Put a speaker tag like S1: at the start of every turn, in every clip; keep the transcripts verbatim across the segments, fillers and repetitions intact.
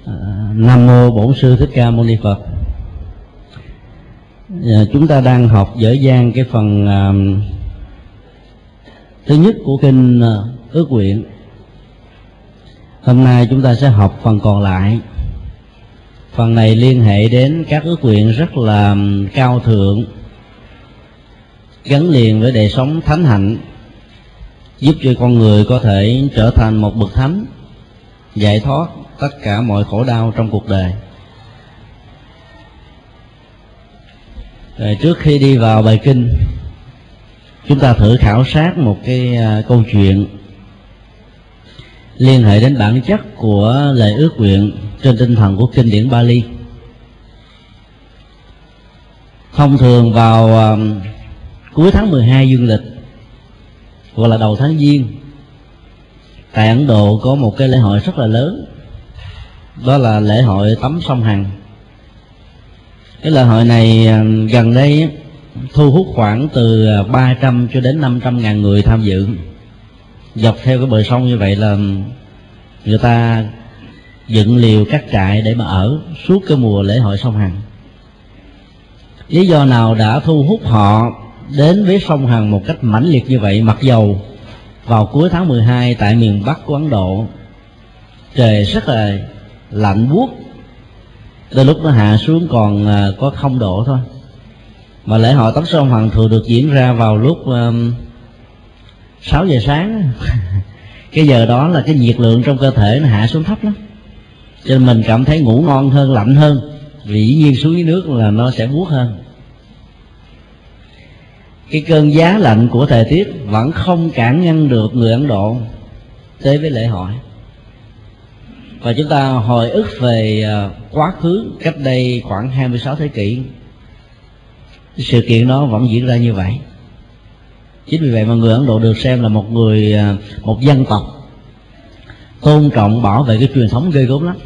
S1: Nam mô Bổn Sư Thích Ca Mâu Ni Phật. À, chúng ta đang học dở dang cái phần à, thứ nhất của kinh à, Ước Nguyện. Hôm nay chúng ta sẽ học phần còn lại. Phần này liên hệ đến các ước nguyện rất là cao thượng, gắn liền với đời sống thánh hạnh, giúp cho con người có thể trở thành một bậc thánh, giải thoát tất cả mọi khổ đau trong cuộc đời. Rồi, trước khi đi vào bài kinh, chúng ta thử khảo sát một cái uh, câu chuyện liên hệ đến bản chất của lời ước nguyện trên tinh thần của kinh điển Bali. Thông thường vào uh, cuối tháng mười hai dương lịch hoặc là đầu tháng Giêng, tại Ấn Độ có một cái lễ hội rất là lớn, đó là lễ hội tắm sông Hằng. Cái lễ hội này gần đây thu hút khoảng từ ba trăm cho đến năm trăm ngàn người tham dự. Dọc theo cái bờ sông như vậy là người ta dựng liều cắt trại để mà ở suốt cái mùa lễ hội sông Hằng. Lý do nào đã thu hút họ đến với sông Hằng một cách mãnh liệt như vậy, mặc dầu vào cuối tháng mười hai tại miền Bắc của Ấn Độ trời rất là lạnh buốt, tới lúc nó hạ xuống còn có không độ thôi. Mà lễ hội tắm sông Hằng thường được diễn ra vào lúc um, sáu giờ sáng. Cái giờ đó là cái nhiệt lượng trong cơ thể nó hạ xuống thấp lắm, cho nên mình cảm thấy ngủ ngon hơn, lạnh hơn, vì dĩ nhiên xuống dưới nước là nó sẽ buốt hơn. Cái cơn giá lạnh của thời tiết vẫn không cản ngăn được người Ấn Độ tới với lễ hội. Và chúng ta hồi ức về quá khứ cách đây khoảng hai mươi sáu thế kỷ, sự kiện đó vẫn diễn ra như vậy. Chính vì vậy mà người Ấn Độ được xem là một người, một dân tộc tôn trọng bảo vệ cái truyền thống ghê gớm lắm.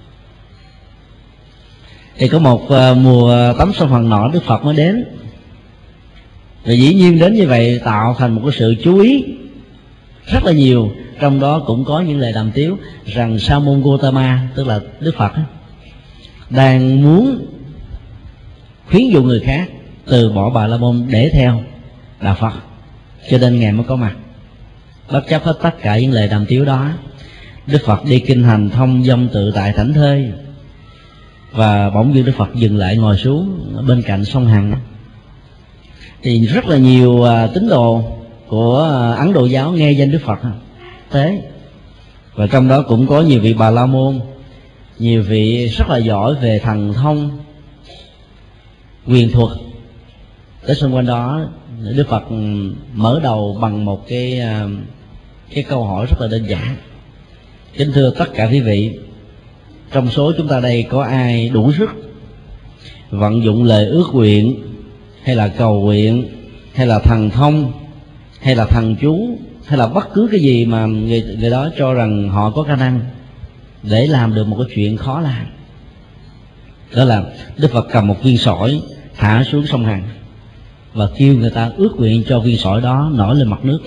S1: Thì có một mùa tắm sông Hằng nọ Đức Phật mới đến, và dĩ nhiên đến như vậy tạo thành một cái sự chú ý rất là nhiều. Trong đó cũng có những lời đàm tiếu rằng Sa môn Gotama, tức là Đức Phật, đang muốn khuyến dụ người khác từ bỏ Bà La Môn để theo Đạo Phật, cho nên Ngài mới có mặt. Bất chấp hết tất cả những lời đàm tiếu đó, Đức Phật đi kinh hành thông dong tự tại thảnh thơi, và bỗng dưng Đức Phật dừng lại ngồi xuống bên cạnh sông Hằng. Thì rất là nhiều tín đồ của Ấn Độ giáo nghe danh Đức Phật thế, và trong đó cũng có nhiều vị Bà La Môn, nhiều vị rất là giỏi về thần thông, quyền thuật. Tới xung quanh đó, Đức Phật mở đầu bằng một cái cái câu hỏi rất là đơn giản: kính thưa tất cả quý vị, trong số chúng ta đây có ai đủ sức vận dụng lời ước nguyện hay là cầu nguyện hay là thần thông hay là thần chú hay là bất cứ cái gì mà người, người đó cho rằng họ có khả năng để làm được một cái chuyện khó làm? Đó là Đức Phật cầm một viên sỏi thả xuống sông Hằng và kêu người ta ước nguyện cho viên sỏi đó nổi lên mặt nước.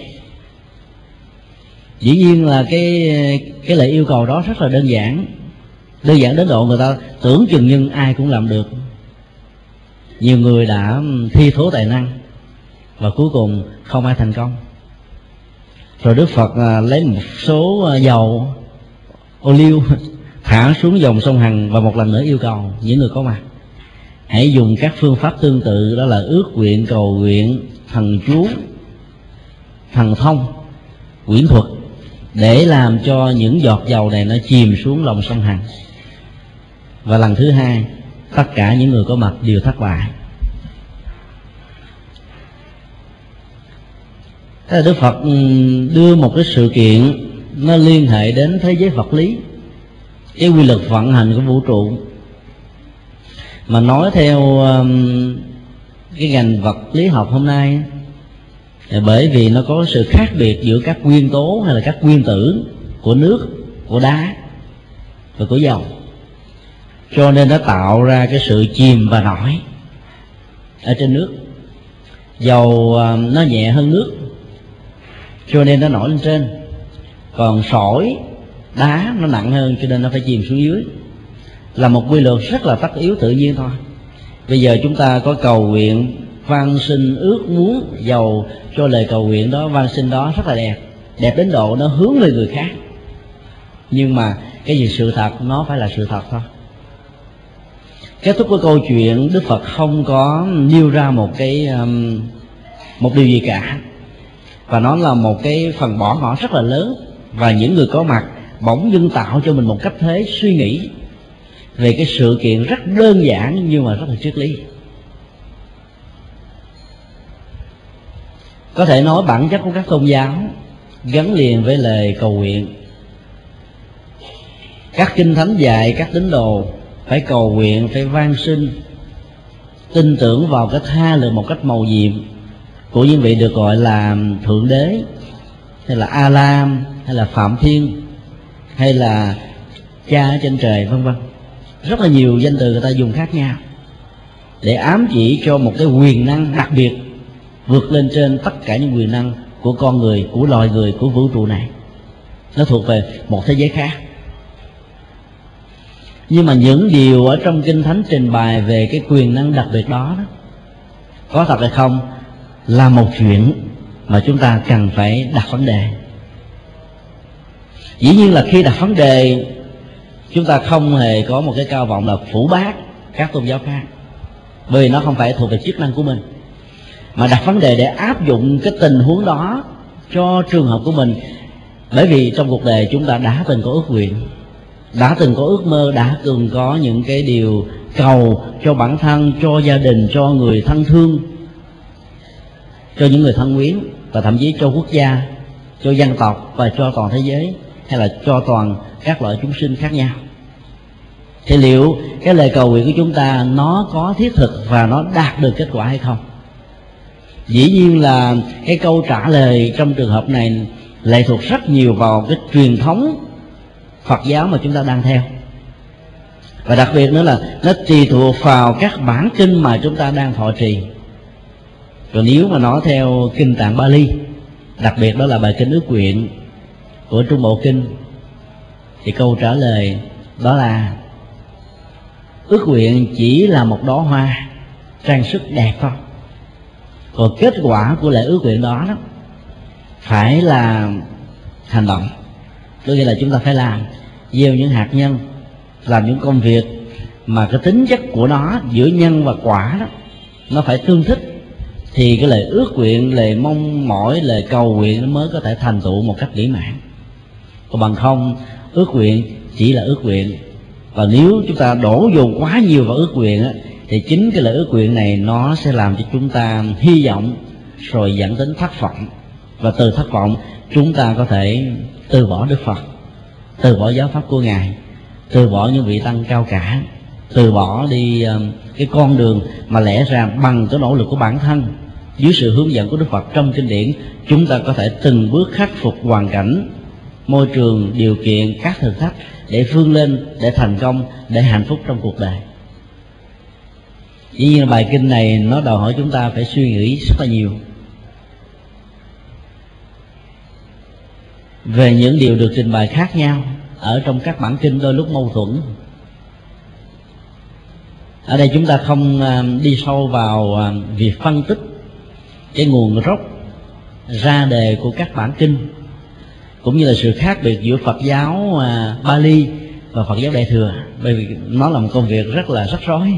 S1: Dĩ nhiên là cái cái lời yêu cầu đó rất là đơn giản, đơn giản đến độ người ta tưởng chừng như ai cũng làm được. Nhiều người đã thi thố tài năng và cuối cùng không ai thành công. Rồi Đức Phật lấy một số dầu ô liu thả xuống dòng sông Hằng và một lần nữa yêu cầu những người có mặt hãy dùng các phương pháp tương tự, đó là ước nguyện, cầu nguyện, thần chú, thần thông, quyển thuật, để làm cho những giọt dầu này nó chìm xuống lòng sông Hằng. Và lần thứ hai, tất cả những người có mặt đều thất bại. Thế Đức Phật đưa một cái sự kiện nó liên hệ đến thế giới vật lý, cái quy luật vận hành của vũ trụ. Mà nói theo cái ngành vật lý học hôm nay, bởi vì nó có sự khác biệt giữa các nguyên tố hay là các nguyên tử của nước, của đá và của dầu, cho nên nó tạo ra cái sự chìm và nổi ở trên nước. Dầu nó nhẹ hơn nước cho nên nó nổi lên trên, còn sỏi đá nó nặng hơn cho nên nó phải chìm xuống dưới. là một quy luật rất là tất yếu tự nhiên thôi. Bây giờ chúng ta có cầu nguyện, van xin, ước muốn, dầu cho lời cầu nguyện đó, van xin đó rất là đẹp, đẹp đến độ nó hướng về người khác. Nhưng mà cái gì sự thật nó phải là sự thật thôi. Kết thúc của câu chuyện, Đức Phật không có nêu ra một cái um, một điều gì cả, và nó là một cái phần bỏ ngỏ rất là lớn. Và những người có mặt bỗng dưng tạo cho mình một cách thế suy nghĩ về cái sự kiện rất đơn giản nhưng mà rất là triết lý. Có thể nói bản chất của các tôn giáo gắn liền với lời cầu nguyện. Các kinh thánh dạy các tín đồ phải cầu nguyện, phải van xin, tin tưởng vào cái tha lượng một cách mầu nhiệm của những vị được gọi là Thượng Đế, hay là A Lam, hay là Phạm Thiên, hay là Cha ở trên trời, vân vân. Rất là nhiều danh từ người ta dùng khác nhau để ám chỉ cho một cái quyền năng đặc biệt vượt lên trên tất cả những quyền năng của con người, của loài người, của vũ trụ này. Nó thuộc về một thế giới khác. Nhưng mà những điều ở trong kinh thánh trình bày về cái quyền năng đặc biệt đó, đó có thật hay không là một chuyện mà chúng ta cần phải đặt vấn đề. Dĩ nhiên là khi đặt vấn đề, chúng ta không hề có một cái cao vọng là phủ bác các tôn giáo khác, bởi vì nó không phải thuộc về chức năng của mình, mà đặt vấn đề để áp dụng cái tình huống đó cho trường hợp của mình. Bởi vì trong cuộc đời chúng ta đã từng có ước nguyện, đã từng có ước mơ, đã từng có những cái điều cầu cho bản thân, cho gia đình, cho người thân thương, cho những người thân quyến, và thậm chí cho quốc gia, cho dân tộc và cho toàn thế giới, hay là cho toàn các loại chúng sinh khác nhau. Thì liệu cái lời cầu nguyện của chúng ta nó có thiết thực và nó đạt được kết quả hay không? Dĩ nhiên là cái câu trả lời trong trường hợp này lệ thuộc rất nhiều vào cái truyền thống Phật giáo mà chúng ta đang theo, và đặc biệt nữa là nó tùy thuộc vào các bản kinh mà chúng ta đang thọ trì. Rồi nếu mà nói theo kinh Tạng Bali, đặc biệt đó là bài kinh ước nguyện của Trung Bộ Kinh, thì câu trả lời đó là ước nguyện chỉ là một đóa hoa trang sức đẹp thôi, còn kết quả của lễ ước nguyện đó, đó phải là hành động. Có nghĩa là chúng ta phải làm, gieo những hạt nhân, làm những công việc mà cái tính chất của nó giữa nhân và quả đó nó phải tương thích, thì cái lời ước nguyện, lời mong mỏi, lời cầu nguyện nó mới có thể thành tựu một cách mỹ mãn. Còn bằng không, ước nguyện chỉ là ước nguyện, và nếu chúng ta đổ dồn quá nhiều vào ước nguyện á, thì chính cái lời ước nguyện này nó sẽ làm cho chúng ta hy vọng, rồi dẫn đến thất vọng, và từ thất vọng chúng ta có thể từ bỏ Đức Phật, từ bỏ giáo pháp của Ngài, từ bỏ những vị tăng cao cả, từ bỏ đi cái con đường mà lẽ ra bằng cái nỗ lực của bản thân, dưới sự hướng dẫn của Đức Phật trong kinh điển, chúng ta có thể từng bước khắc phục hoàn cảnh, môi trường, điều kiện, các thử thách để vươn lên, để thành công, để hạnh phúc trong cuộc đời. Dĩ nhiên bài kinh này nó đòi hỏi chúng ta phải suy nghĩ rất là nhiều về những điều được trình bày khác nhau ở trong các bản kinh, đôi lúc mâu thuẫn. Ở đây chúng ta không đi sâu vào việc phân tích cái nguồn gốc ra đề của các bản kinh, cũng như là sự khác biệt giữa Phật giáo Bali và Phật giáo Đại Thừa, bởi vì nó là một công việc rất là rắc rối.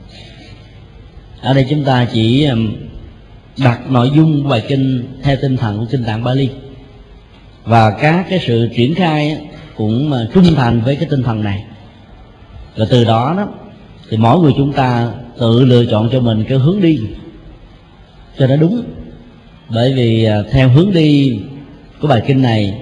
S1: Ở đây chúng ta chỉ đặt nội dung của bài kinh theo tinh thần của kinh Tạng Bali, và các cái sự triển khai cũng trung thành với cái tinh thần này. Và từ đó đó thì mỗi người chúng ta tự lựa chọn cho mình cái hướng đi cho nó đúng. Bởi vì theo hướng đi của bài kinh này,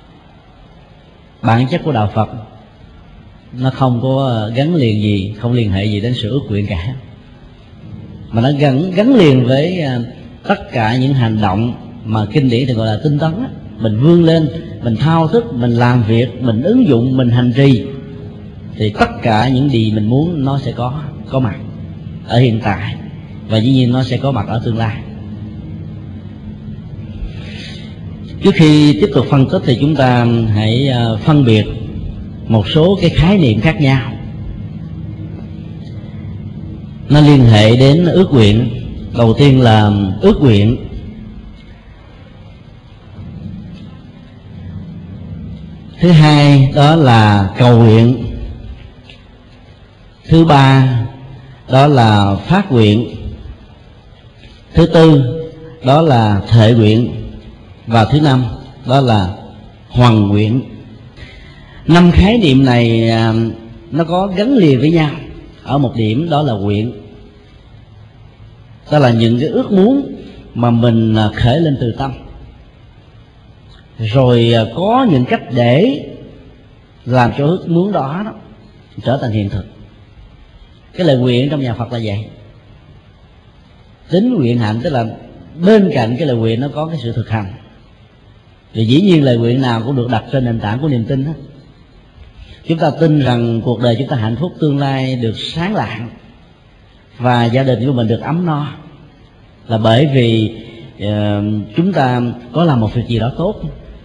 S1: bản chất của đạo Phật nó không có gắn liền gì, không liên hệ gì đến sự ước nguyện cả, mà nó gắn gắn liền với tất cả những hành động mà kinh điển thì gọi là tinh tấn. Mình vươn lên, mình thao thức, mình làm việc, mình ứng dụng, mình hành trì, thì tất cả những gì mình muốn nó sẽ có có mặt ở hiện tại, và dĩ nhiên nó sẽ có mặt ở tương lai. Trước khi tiếp tục phân tích thì chúng ta hãy phân biệt một số cái khái niệm khác nhau nó liên hệ đến ước nguyện. Đầu tiên là ước nguyện. Thứ hai đó là cầu nguyện. Thứ ba đó là phát nguyện. Thứ tư đó là thệ nguyện. Và thứ năm đó là hoằng nguyện. Năm khái niệm này nó có gắn liền với nhau ở một điểm, đó là nguyện. Đó là những cái ước muốn mà mình khởi lên từ tâm, rồi có những cách để làm cho ước muốn đó, đó trở thành hiện thực. Cái lời nguyện trong nhà Phật là vậy. Tính nguyện hạnh tức là bên cạnh cái lời nguyện nó có cái sự thực hành. Thì dĩ nhiên lời nguyện nào cũng được đặt trên nền tảng của niềm tin hết. Chúng ta tin rằng cuộc đời chúng ta hạnh phúc, tương lai được sáng lạng và gia đình của mình được ấm no, là bởi vì uh, chúng ta có làm một việc gì đó tốt.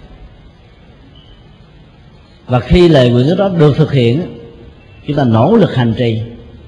S1: Và khi lời nguyện đó được thực hiện, chúng ta nỗ lực hành trì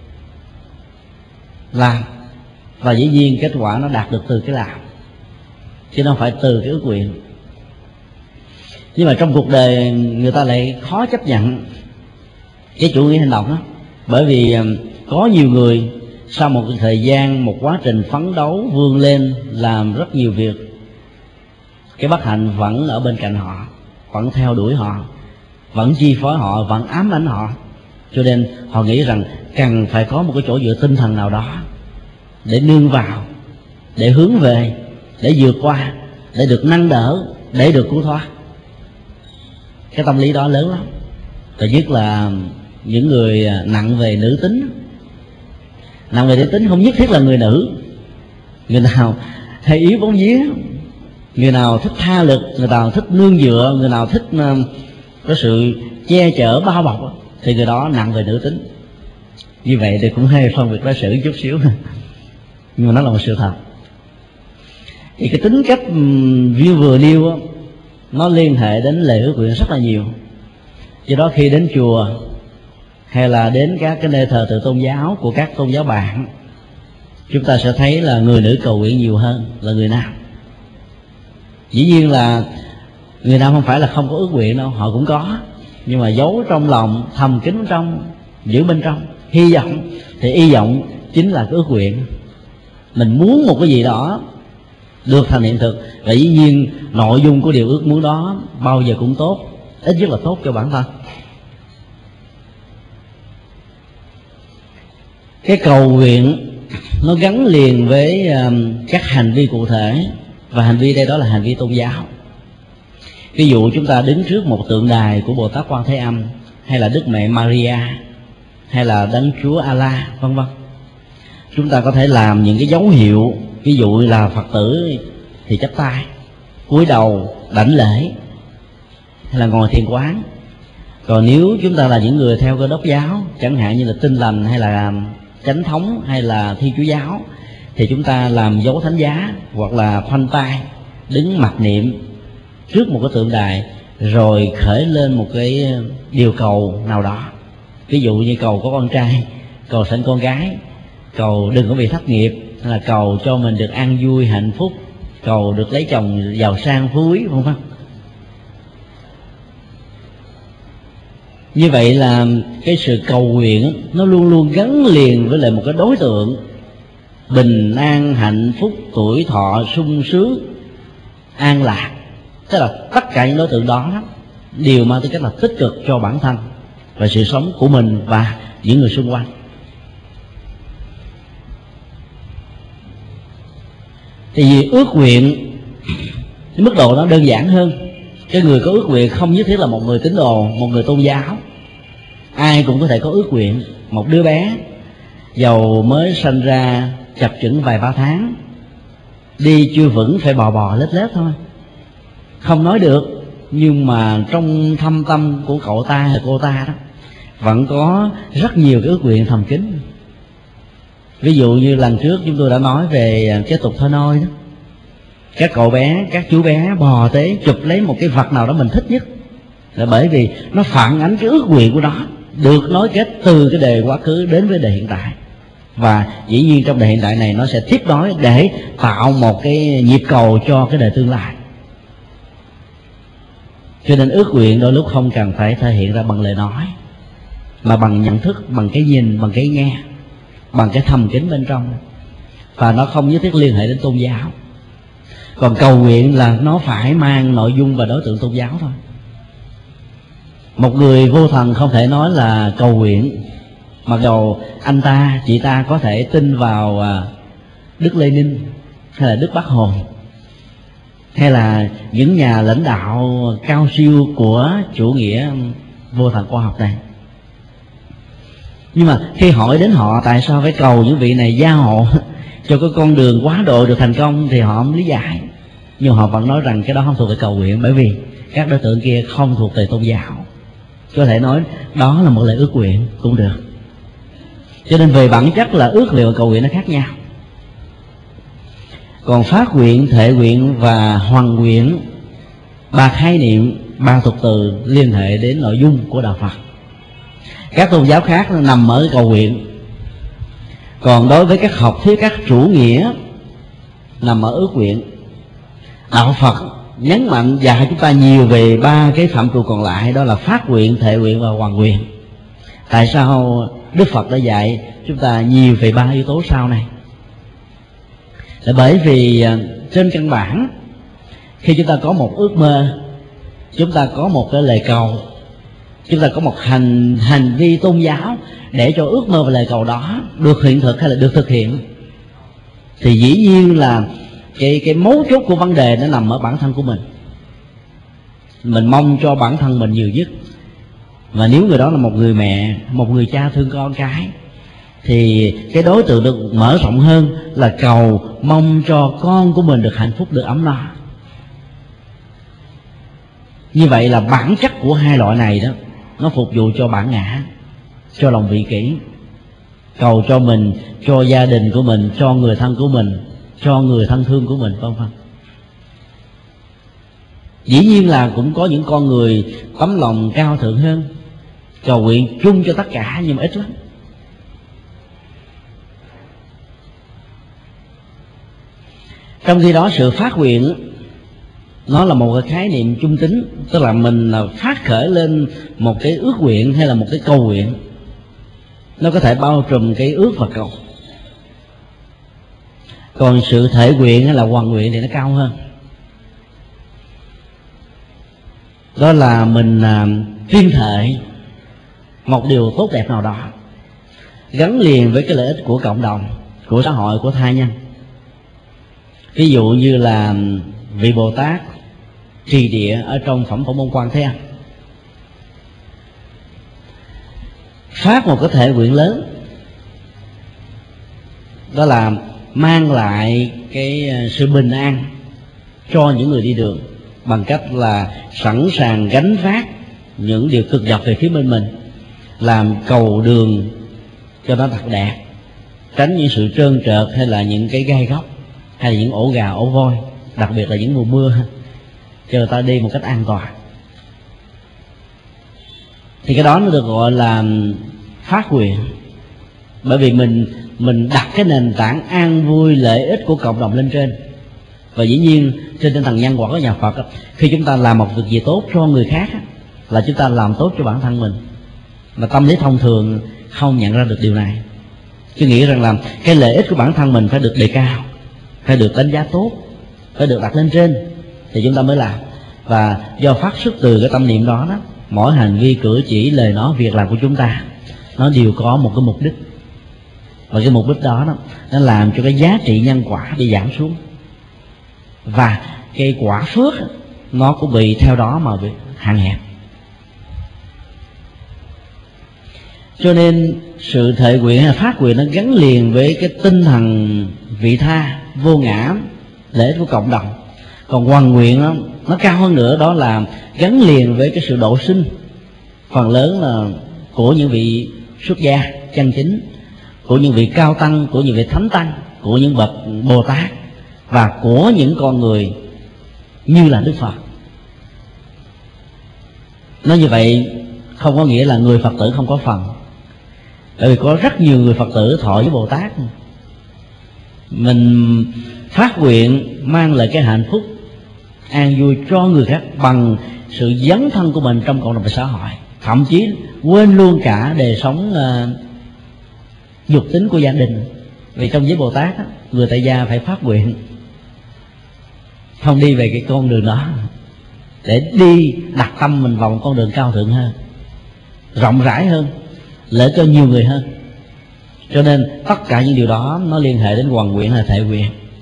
S1: làm, và dĩ nhiên kết quả nó đạt được từ cái làm, chứ không phải từ cái ước nguyện. Nhưng mà trong cuộc đời người ta lại khó chấp nhận cái chủ nghĩa hành động đó, bởi vì có nhiều người sau một thời gian, một quá trình phấn đấu vươn lên làm rất nhiều việc, cái bất hạnh vẫn ở bên cạnh họ, vẫn theo đuổi họ, vẫn chi phối họ, vẫn ám ảnh họ. Cho nên họ nghĩ rằng cần phải có một cái chỗ dựa tinh thần nào đó để nương vào, để hướng về, để vượt qua, để được nâng đỡ, để được cứu thoát. Cái tâm lý đó lớn lắm. Và nhất là những người nặng về nữ tính. Nặng về nữ tính không nhất thiết là người nữ. Người nào hay yếu bóng vía, người nào thích tha lực, người nào thích nương dựa, người nào thích có sự che chở bao bọc, thì người đó nặng về nữ tính. Như vậy thì cũng hơi phân biệt đối xử chút xíu, nhưng mà nó là một sự thật. Thì cái tính cách vừa vừa nêu đó, nó liên hệ đến lời ước nguyện rất là nhiều. Do đó khi đến chùa hay là đến các cái nơi thờ tự tôn giáo của các tôn giáo bạn, chúng ta sẽ thấy là người nữ cầu nguyện nhiều hơn là người nam. Dĩ nhiên là người nam không phải là không có ước nguyện đâu, họ cũng có, nhưng mà giấu trong lòng, thầm kín trong, giữ bên trong, hy vọng. Thì hy vọng chính là cái ước nguyện. Mình muốn một cái gì đó được thành hiện thực, và dĩ nhiên nội dung của điều ước muốn đó bao giờ cũng tốt, ít nhất là tốt cho bản thân. Cái cầu nguyện nó gắn liền với um, các hành vi cụ thể, và hành vi đây đó là hành vi tôn giáo. Ví dụ chúng ta đứng trước một tượng đài của Bồ Tát Quan Thế Âm, hay là Đức Mẹ Maria, hay là Đấng Chúa Allah, vân vân. Chúng ta có thể làm những cái dấu hiệu, ví dụ là Phật tử thì chắp tay, cúi đầu đảnh lễ, hay là ngồi thiền quán. Còn nếu chúng ta là những người theo Cơ Đốc giáo, chẳng hạn như là Tin Lành hay là Chánh Thống hay là Thiên Chúa giáo, thì chúng ta làm dấu thánh giá hoặc là khoanh tay, đứng mặc niệm trước một cái tượng đài, rồi khởi lên một cái điều cầu nào đó. Ví dụ như cầu có con trai, cầu sanh con gái, cầu đừng có bị thất nghiệp, hay là cầu cho mình được an vui hạnh phúc, cầu được lấy chồng giàu sang phú quý, vân vân. Như vậy là cái sự cầu nguyện nó luôn luôn gắn liền với lại một cái đối tượng bình an, hạnh phúc, tuổi thọ, sung sướng, an lạc. Tức là tất cả những đối tượng đó đều mang tính cách là tích cực cho bản thân và sự sống của mình và những người xung quanh. Thì vì ước nguyện mức độ nó đơn giản hơn. Cái người có ước nguyện không nhất thiết là một người tín đồ, một người tôn giáo. Ai cũng có thể có ước nguyện. Một đứa bé dầu mới sinh ra chập chững vài ba tháng, đi chưa vững, phải bò bò lết lết thôi, không nói được, nhưng mà trong thâm tâm của cậu ta hay cô ta đó vẫn có rất nhiều cái ước nguyện thầm kín. Ví dụ như lần trước chúng tôi đã nói về cái tục thơ nôi đó, các cậu bé, các chú bé bò tới chụp lấy một cái vật nào đó mình thích nhất, là bởi vì nó phản ánh cái ước nguyện của nó, được nối kết từ cái đời quá khứ đến với đời hiện tại. và dĩ nhiên trong đời hiện đại này nó sẽ tiếp nối để tạo một cái nhịp cầu cho cái đời tương lai. Cho nên ước nguyện đôi lúc không cần phải thể hiện ra bằng lời nói, mà bằng nhận thức, bằng cái nhìn, bằng cái nghe, bằng cái thầm kín bên trong. Và nó không nhất thiết liên hệ đến tôn giáo. Còn cầu nguyện là nó phải mang nội dung và đối tượng tôn giáo thôi. Một người vô thần không thể nói là cầu nguyện, mặc dầu anh ta, chị ta có thể tin vào Đức Lê-Ninh hay là Đức Bác Hồ hay là những nhà lãnh đạo cao siêu của chủ nghĩa vô thần khoa học này. Nhưng mà khi hỏi đến họ tại sao phải cầu những vị này gia hộ cho cái con đường quá độ được thành công thì họ không lý giải. Nhưng họ vẫn nói rằng cái đó không thuộc về cầu nguyện, bởi vì các đối tượng kia không thuộc về tôn giáo. Có thể nói đó là một lời ước nguyện cũng được. Cho nên về bản chất là ước nguyện và cầu nguyện nó khác nhau. Còn phát nguyện, thệ nguyện và hoằng nguyện, ba khái niệm, ba thuật từ liên hệ đến nội dung của đạo Phật. Các tôn giáo khác nó nằm ở cầu nguyện. Còn đối với các học thuyết, các chủ nghĩa nằm ở ước nguyện. Đạo Phật nhấn mạnh dạy chúng ta nhiều về ba cái phạm trù còn lại, đó là phát nguyện, thệ nguyện và hoằng nguyện. Tại sao Đức Phật đã dạy chúng ta nhiều về ba yếu tố sau này? Là bởi vì trên căn bản, khi chúng ta có một ước mơ, chúng ta có một cái lời cầu, chúng ta có một hành hành vi tôn giáo để cho ước mơ và lời cầu đó được hiện thực hay là được thực hiện, thì dĩ nhiên là cái cái mấu chốt của vấn đề nó nằm ở bản thân của mình. Mình mong cho bản thân mình nhiều nhất, và nếu người đó là một người mẹ, một người cha thương con cái, thì cái đối tượng được mở rộng hơn là cầu mong cho con của mình được hạnh phúc, được ấm no. Như vậy là bản chất của hai loại này đó, nó phục vụ cho bản ngã, cho lòng vị kỷ. Cầu cho mình, cho gia đình của mình, cho người thân của mình, cho người thân thương của mình, vân vân. Dĩ nhiên là cũng có những con người tấm lòng cao thượng hơn, cầu nguyện chung cho tất cả, nhưng mà ít lắm. Trong khi đó sự phát nguyện nó là một cái khái niệm trung tính, tức là mình phát khởi lên một cái ước nguyện hay là một cái cầu nguyện, nó có thể bao trùm cái ước và cầu. Còn sự thể nguyện hay là hoằng nguyện thì nó cao hơn. Đó là mình tuyên thệ một điều tốt đẹp nào đó gắn liền với cái lợi ích của cộng đồng, của xã hội, của tha nhân. Ví dụ như là vị Bồ Tát trì địa ở trong phẩm Phổ Môn Quan Thế Âm phát một cái thể nguyện lớn, đó là mang lại cái sự bình an cho những người đi đường, bằng cách là sẵn sàng gánh vác những điều cực nhọc về phía bên mình, làm cầu đường cho nó thật đẹp, tránh những sự trơn trượt hay là những cái gai góc hay là những ổ gà ổ voi, đặc biệt là những mùa mưa, cho người ta đi một cách an toàn. Thì cái đó nó được gọi là phát nguyện, bởi vì mình mình đặt cái nền tảng an vui lợi ích của cộng đồng lên trên. Và dĩ nhiên trên tinh thần nhân quả của nhà Phật, khi chúng ta làm một việc gì tốt cho người khác là chúng ta làm tốt cho bản thân mình. Mà tâm lý thông thường không nhận ra được điều này, chứ nghĩ rằng là cái lợi ích của bản thân mình phải được đề cao, phải được đánh giá tốt, phải được đặt lên trên thì chúng ta mới làm. Và do phát xuất từ cái tâm niệm đó đó, mỗi hành vi cử chỉ, lời nói, việc làm của chúng ta nó đều có một cái mục đích. Và cái mục đích đó, đó nó làm cho cái giá trị nhân quả bị giảm xuống, và cái quả phước nó cũng bị theo đó mà bị hạn hẹp. Cho nên sự thệ nguyện hay phát nguyện nó gắn liền với cái tinh thần vị tha, vô ngã, lợi ích của cộng đồng. Còn hoằng nguyện nó, nó cao hơn nữa, đó là gắn liền với cái sự độ sinh, phần lớn là của những vị xuất gia chân chính, của những vị cao tăng, của những vị thánh tăng, của những bậc Bồ Tát, và của những con người như là Đức Phật. Nói như vậy không có nghĩa là người Phật tử không có phần, Bởi vì có rất nhiều người Phật tử thọ với Bồ Tát, mình phát nguyện mang lại cái hạnh phúc an vui cho người khác bằng sự dấn thân của mình trong cộng đồng và xã hội, thậm chí quên luôn cả đời sống uh, dục tính của gia đình. Vì trong giới Bồ Tát, người tại gia phải phát nguyện không đi về cái con đường đó, để đi đặt tâm mình vào một con đường cao thượng hơn, rộng rãi hơn, lợi cho nhiều người hơn. Cho nên tất cả những điều đó nó liên hệ đến hoằng nguyện hay thệ nguyện.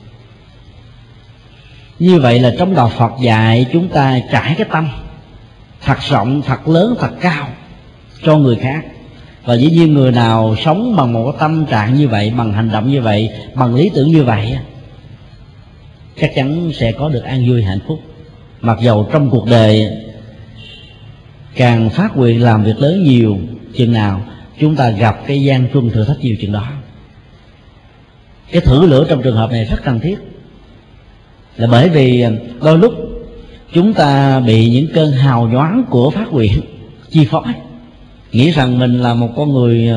S1: Như vậy là trong đạo Phật dạy chúng ta trải cái tâm thật rộng, thật lớn, thật cao cho người khác. Và dĩ nhiên người nào sống bằng một cái tâm trạng như vậy, bằng hành động như vậy, bằng lý tưởng như vậy, chắc chắn sẽ có được an vui hạnh phúc. Mặc dầu trong cuộc đời càng phát nguyện làm việc lớn nhiều chừng nào, chúng ta gặp cái gian truân thử thách nhiều chừng đó. Cái thử lửa trong trường hợp này rất cần thiết, là bởi vì đôi lúc chúng ta bị những cơn hào nhoáng của phát nguyện chi phối, nghĩ rằng mình là một con người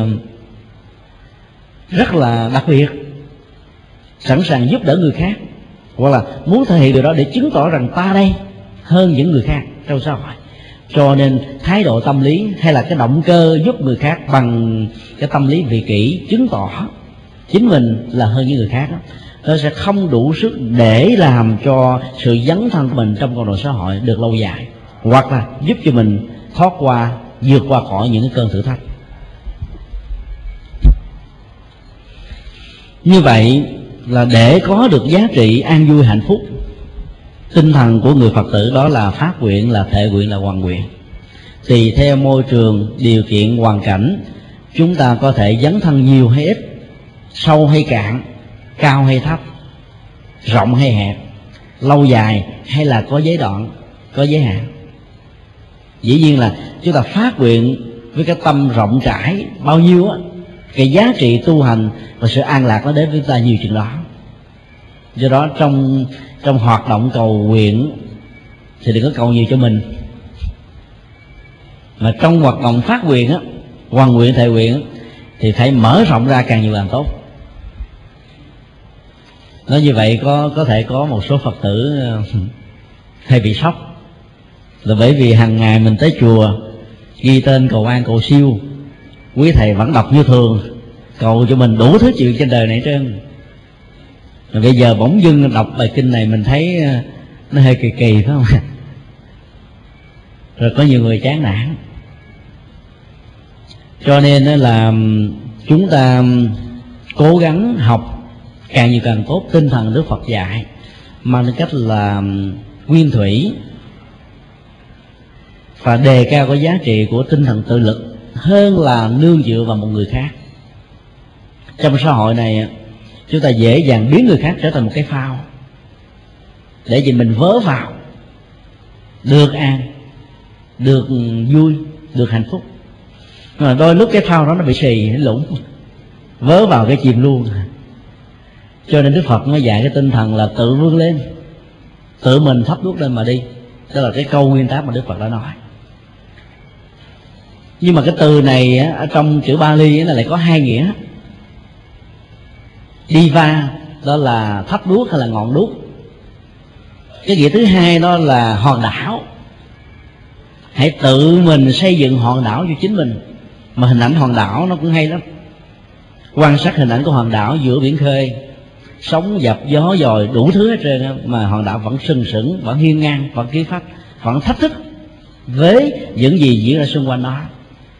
S1: rất là đặc biệt, sẵn sàng giúp đỡ người khác, hoặc là muốn thể hiện điều đó để chứng tỏ rằng ta đây hơn những người khác trong xã hội. Cho nên thái độ tâm lý hay là cái động cơ giúp người khác bằng cái tâm lý vị kỷ, chứng tỏ chính mình là hơn những người khác đó, nó sẽ không đủ sức để làm cho sự dấn thân của mình trong cộng đồng xã hội được lâu dài, hoặc là giúp cho mình thoát qua, vượt qua khỏi những cái cơn thử thách. Như vậy là để có được giá trị an vui hạnh phúc tinh thần của người Phật tử, đó là phát nguyện, là thệ nguyện, là hoằng nguyện. Tùy theo môi trường, điều kiện, hoàn cảnh, chúng ta có thể dấn thân nhiều hay ít, sâu hay cạn, cao hay thấp, rộng hay hẹp, lâu dài hay là có giới đoạn, có giới hạn. Dĩ nhiên là chúng ta phát nguyện với cái tâm rộng rãi bao nhiêu á, cái giá trị tu hành và sự an lạc nó đến với ta nhiều chừng đó. Do đó trong trong hoạt động cầu nguyện thì đừng có cầu nhiều cho mình, mà trong hoạt động phát nguyện á, hoằng nguyện, thệ nguyện thì phải mở rộng ra càng nhiều càng tốt. Nói như vậy có có thể có một số Phật tử hay bị sốc, là bởi vì hàng ngày mình tới chùa ghi tên cầu an cầu siêu, quý thầy vẫn đọc như thường, cầu cho mình đủ thứ chuyện trên đời này trơn. Rồi bây giờ bỗng dưng đọc bài kinh này mình thấy nó hơi kỳ kỳ phải không? Rồi có nhiều người chán nản. Cho nên là chúng ta cố gắng học càng nhiều càng tốt tinh thần Đức Phật dạy, mang tính cách là nguyên thủy, và đề cao cái giá trị của tinh thần tự lực hơn là nương dựa vào một người khác. Trong xã hội này chúng ta dễ dàng biến người khác trở thành một cái phao để vì mình vớ vào được an, được vui, được hạnh phúc. Mà đôi lúc cái phao đó nó bị xì, nó lủng, vớ vào cái chìm luôn. Cho nên Đức Phật mới dạy cái tinh thần là tự vươn lên, tự mình thắp đuốc lên mà đi. Đó là cái câu nguyên tắc mà Đức Phật đã nói. Nhưng mà cái từ này ở trong chữ Bali nó lại có hai nghĩa. Diva đó là thắp đuốc hay là ngọn đuốc. Cái nghĩa thứ hai đó là hòn đảo. Hãy tự mình xây dựng hòn đảo cho chính mình. Mà hình ảnh hòn đảo nó cũng hay lắm. Quan sát hình ảnh của hòn đảo giữa biển khơi, sóng dập gió dòi đủ thứ hết trơn, mà hòn đảo vẫn sừng sững, vẫn hiên ngang, vẫn khí phách, vẫn thách thức với những gì diễn ra xung quanh nó.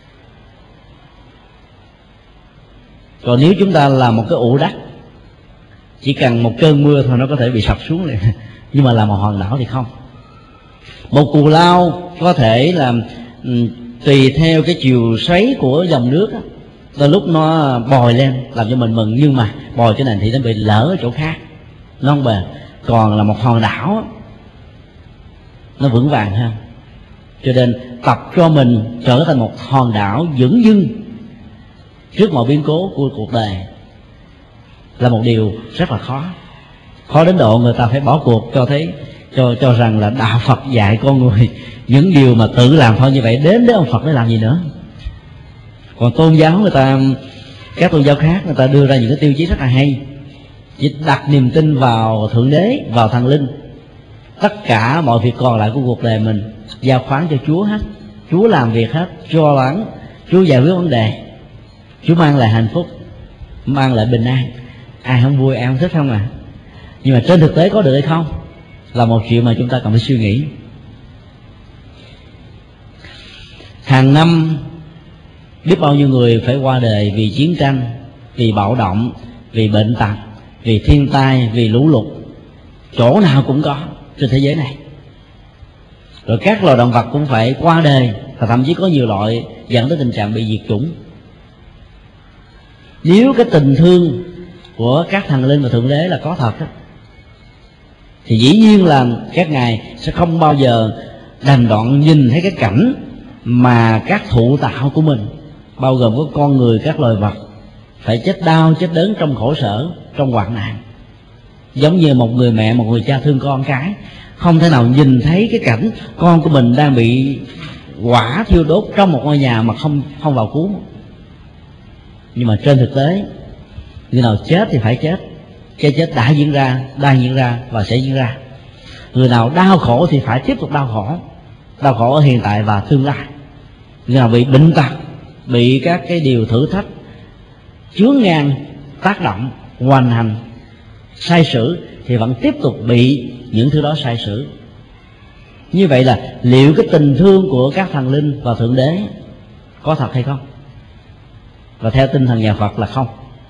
S1: Còn nếu chúng ta là một cái ụ đất, chỉ cần một cơn mưa thôi nó có thể bị sập xuống liền. Nhưng mà là một hòn đảo thì không. Một cù lao có thể là um, tùy theo cái chiều xoáy của dòng nước á, đôi lúc nó bòi lên làm cho mình mừng, nhưng mà bòi chỗ này thì nó bị lỡ ở chỗ khác, nó không bền. Còn là một hòn đảo á, nó vững vàng hơn. Cho nên tập cho mình trở thành một hòn đảo vững dưng trước mọi biến cố của cuộc đời là một điều rất là khó. Khó đến độ người ta phải bỏ cuộc, cho thấy cho cho rằng là đạo Phật dạy con người những điều mà tự làm thôi như vậy, đến với ông Phật để làm gì nữa. Còn tôn giáo người ta, các tôn giáo khác người ta đưa ra những cái tiêu chí rất là hay, chỉ đặt niềm tin vào Thượng Đế, vào thần linh. Tất cả mọi việc còn lại của cuộc đời mình giao khoán cho Chúa hết. Chúa làm việc hết, cho lắng, Chúa giải quyết vấn đề, Chúa mang lại hạnh phúc, mang lại bình an. Ai không vui, ai không thích không à. Nhưng mà trên thực tế có được hay không là một chuyện mà chúng ta cần phải suy nghĩ. Hàng năm biết bao nhiêu người phải qua đời vì chiến tranh, vì bạo động, vì bệnh tật, vì thiên tai, vì lũ lụt. Chỗ nào cũng có trên thế giới này. Rồi các loài động vật cũng phải qua đời, và thậm chí có nhiều loại dẫn tới tình trạng bị diệt chủng. Nếu cái tình thương của các thần linh và Thượng Đế là có thật đó, thì dĩ nhiên là các ngài sẽ không bao giờ đành đoạn nhìn thấy cái cảnh mà các thụ tạo của mình, bao gồm có con người, các loài vật, phải chết đau, chết đớn trong khổ sở, trong hoạn nạn. Giống như một người mẹ, một người cha thương con cái, không thể nào nhìn thấy cái cảnh con của mình đang bị hỏa thiêu đốt trong một ngôi nhà mà không không vào cứu. Nhưng mà trên thực tế, người nào chết thì phải chết. Cái chết đã diễn ra, đang diễn ra và sẽ diễn ra. Người nào đau khổ thì phải tiếp tục đau khổ, đau khổ ở hiện tại và tương lai. Người nào bị bệnh tật, bị các cái điều thử thách chướng ngang, tác động, hoành hành, sai sử, thì vẫn tiếp tục bị những thứ đó sai sử. Như vậy là liệu cái tình thương của các thần linh và Thượng Đế có thật hay không? Và theo tinh thần nhà Phật là không.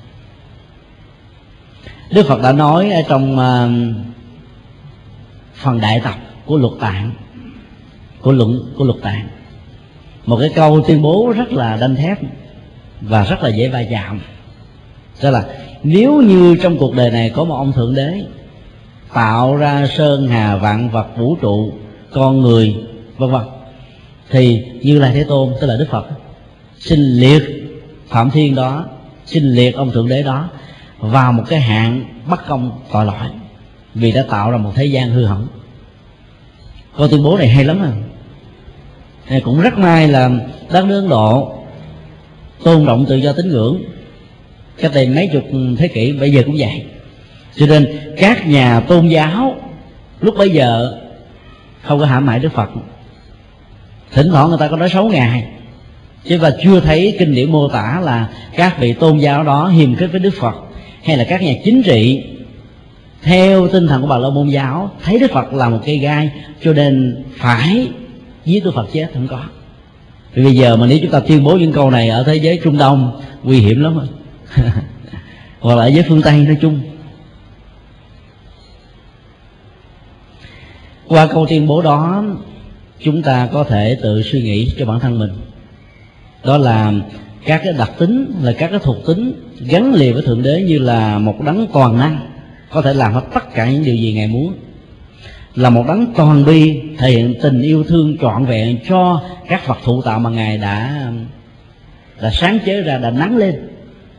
S1: Đức Phật đã nói ở trong uh, phần đại tập của Luật Tạng, của luận của Luật Tạng, một cái câu tuyên bố rất là đanh thép và rất là dễ va chạm. Đó là nếu như trong cuộc đời này có một ông Thượng Đế tạo ra sơn hà vạn vật vũ trụ, con người, vân vân, thì Như Lai Thế Tôn, tức là Đức Phật, xin liệt Phạm Thiên đó, xin liệt ông Thượng Đế đó vào một cái hạng bất công tội lỗi, vì đã tạo ra một thế gian hư hỏng. Câu tuyên bố này hay lắm à. Này cũng rất may là đất nước Ấn Độ tôn trọng tự do tín ngưỡng cách đây mấy chục thế kỷ, bây giờ cũng vậy. Cho nên các nhà tôn giáo lúc bấy giờ không có hãm hại Đức Phật. Thỉnh thoảng người ta có nói xấu ngài, chứ và chưa thấy kinh điển mô tả là các vị tôn giáo đó hiềm khích với Đức Phật, hay là các nhà chính trị theo tinh thần của Bà La Môn giáo thấy Đức Phật là một cây gai cho nên phải giết Đức Phật chết. Không có. Vì bây giờ mà nếu chúng ta tuyên bố những câu này ở thế giới Trung Đông nguy hiểm lắm hoặc là ở giới phương Tây nói chung. Qua câu tuyên bố đó, chúng ta có thể tự suy nghĩ cho bản thân mình. Đó là các cái đặc tính, là các cái thuộc tính gắn liền với Thượng Đế như là một đấng toàn năng, có thể làm hết tất cả những điều gì Ngài muốn. Là một đấng toàn bi, thể hiện tình yêu thương trọn vẹn cho các vật thụ tạo mà Ngài đã đã sáng chế ra, đã nắng lên.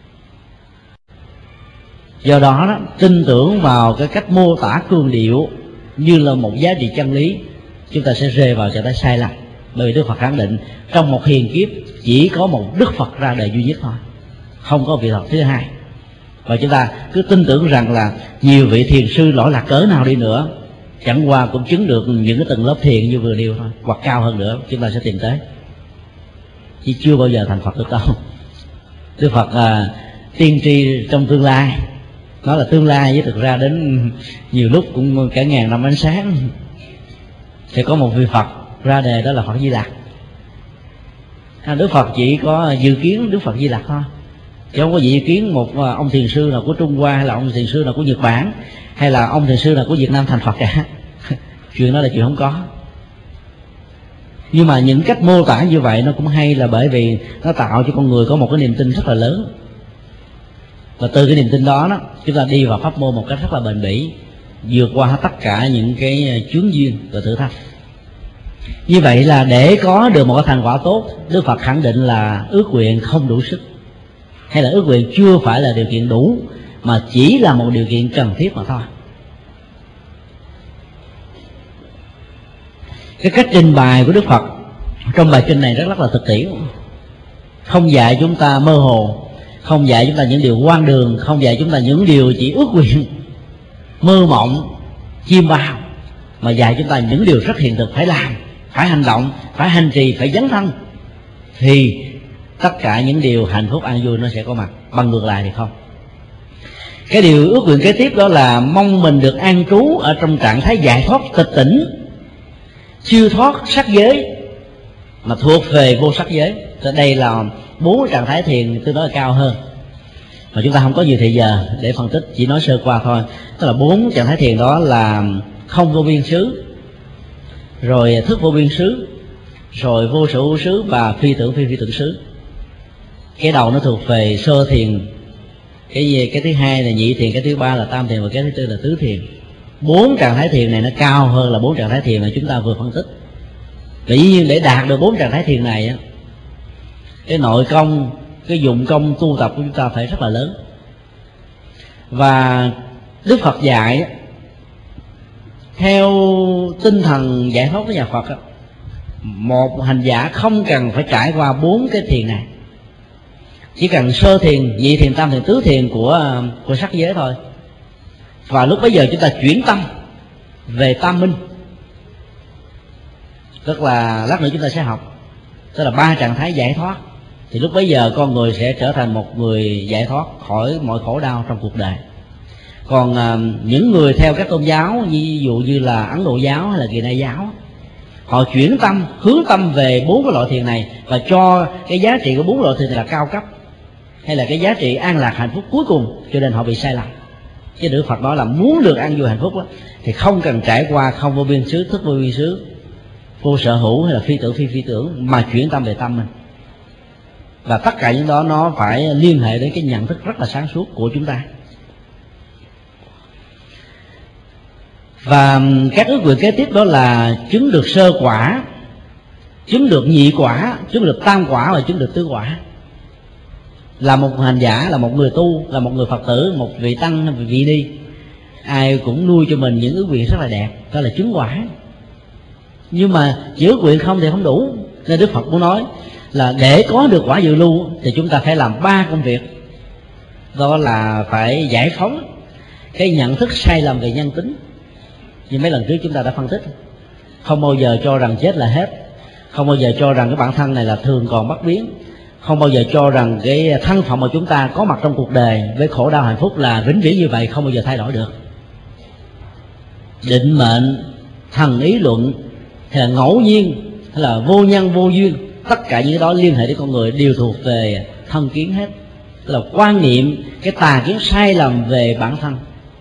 S1: Do đó, đó tin tưởng vào cái cách mô tả cương điệu như là một giá trị chân lý, chúng ta sẽ rơi vào trạng thái sai lầm. Bởi vì Đức Phật khẳng định trong một hiền kiếp chỉ có một Đức Phật ra đời duy nhất thôi, không có vị Phật thứ hai. Và chúng ta cứ tin tưởng rằng là nhiều vị thiền sư lỗi lạc cỡ nào đi nữa, chẳng qua cũng chứng được những cái tầng lớp thiền như vừa nêu thôi, hoặc cao hơn nữa chúng ta sẽ tìm tới, chứ chưa bao giờ thành Phật được đâu. Đức Phật à, tiên tri trong tương lai, nói là tương lai chứ thực ra đến nhiều lúc cũng cả ngàn năm ánh sáng sẽ có một vị Phật ra đề, đó là Phật Di Lặc. Đức Phật chỉ có dự kiến Đức Phật Di Lặc thôi, chứ không có dự kiến một ông thiền sư nào của Trung Hoa, hay là ông thiền sư nào của Nhật Bản, hay là ông thiền sư nào của Việt Nam thành Phật cả. Chuyện đó là chuyện không có. Nhưng mà những cách mô tả như vậy nó cũng hay, là bởi vì nó tạo cho con người có một cái niềm tin rất là lớn. Và từ cái niềm tin đó, đó chúng ta đi vào pháp môn một cách rất là bền bỉ, vượt qua tất cả những cái chướng duyên và thử thách. Như vậy là để có được một cái thành quả tốt, Đức Phật khẳng định là ước nguyện không đủ sức, hay là ước nguyện chưa phải là điều kiện đủ, mà chỉ là một điều kiện cần thiết mà thôi. Cái cách trình bày của Đức Phật trong bài kinh này rất rất là thực tiễn. không dạy chúng ta mơ hồ, không dạy chúng ta những điều hoang đường, không dạy chúng ta những điều chỉ ước nguyện, mơ mộng, chiêm bao, mà dạy chúng ta những điều rất hiện thực, phải làm, phải hành động, phải hành trì, phải dấn thân, thì tất cả những điều hạnh phúc an vui nó sẽ có mặt. Bằng ngược lại thì không. Cái điều ước nguyện kế tiếp đó là mong mình được an trú ở trong trạng thái giải thoát tịch tỉnh, siêu thoát sắc giới mà thuộc về vô sắc giới. Thì đây là bốn trạng thái thiền tôi nói là cao hơn, mà chúng ta không có nhiều thời giờ để phân tích, chỉ nói sơ qua thôi. Tức là bốn trạng thái thiền đó là không vô biên xứ, rồi thức vô biên xứ, rồi vô sở hữu xứ và phi tưởng phi phi tưởng xứ. Cái đầu nó thuộc về sơ thiền, cái gì cái thứ hai là nhị thiền, cái thứ ba là tam thiền, và cái thứ tư là tứ thiền. Bốn trạng thái thiền này nó cao hơn là bốn trạng thái thiền mà chúng ta vừa phân tích. Và dĩ nhiên để đạt được bốn trạng thái thiền này á, cái nội công, cái dụng công tu tập của chúng ta phải rất là lớn. Và Đức Phật dạy theo tinh thần giải thoát của nhà Phật á, một hành giả không cần phải trải qua bốn cái thiền này, chỉ cần sơ thiền, nhị thiền, tam thiền, tứ thiền của của sắc giới thôi. Và lúc bấy giờ chúng ta chuyển tâm về tam minh, tức là lát nữa chúng ta sẽ học, tức là ba trạng thái giải thoát. Thì lúc bấy giờ con người sẽ trở thành một người giải thoát khỏi mọi khổ đau trong cuộc đời. Còn à, những người theo các tôn giáo, ví dụ như là Ấn Độ giáo hay là Kỳ Na giáo, họ chuyển tâm, hướng tâm về bốn cái loại thiền này, và cho cái giá trị của bốn loại thiền này là cao cấp, hay là cái giá trị an lạc hạnh phúc cuối cùng, cho nên họ bị sai lầm. Chứ Đức Phật nói là muốn được an vui hạnh phúc đó, thì không cần trải qua không vô biên xứ, thức vô biên xứ, vô sở hữu hay là phi tưởng phi phi tưởng, mà chuyển tâm về tâm mình. Và tất cả những đó nó phải liên hệ đến cái nhận thức rất là sáng suốt của chúng ta. Và các ước nguyện kế tiếp đó là chứng được sơ quả, chứng được nhị quả, chứng được tam quả và chứng được tứ quả. Là một hành giả, là một người tu, là một người Phật tử, một vị tăng hay vị ni, ai cũng nuôi cho mình những ước nguyện rất là đẹp, đó là chứng quả. Nhưng mà chỉ ước nguyện không thì không đủ, nên Đức Phật cũng nói là để có được quả dự lưu thì chúng ta phải làm ba công việc. Đó là phải giải phóng cái nhận thức sai lầm về nhân tính, như mấy lần trước chúng ta đã phân tích. Không bao giờ cho rằng chết là hết, không bao giờ cho rằng cái bản thân này là thường còn bất biến, không bao giờ cho rằng cái thân phận mà chúng ta có mặt trong cuộc đời với khổ đau hạnh phúc là vĩnh viễn như vậy, không bao giờ thay đổi được. Định mệnh, thần ý luận, hay là ngẫu nhiên, hay là vô nhân vô duyên, tất cả những cái đó liên hệ đến con người đều thuộc về thân kiến hết. Tức là quan niệm, cái tà kiến sai lầm về bản thân.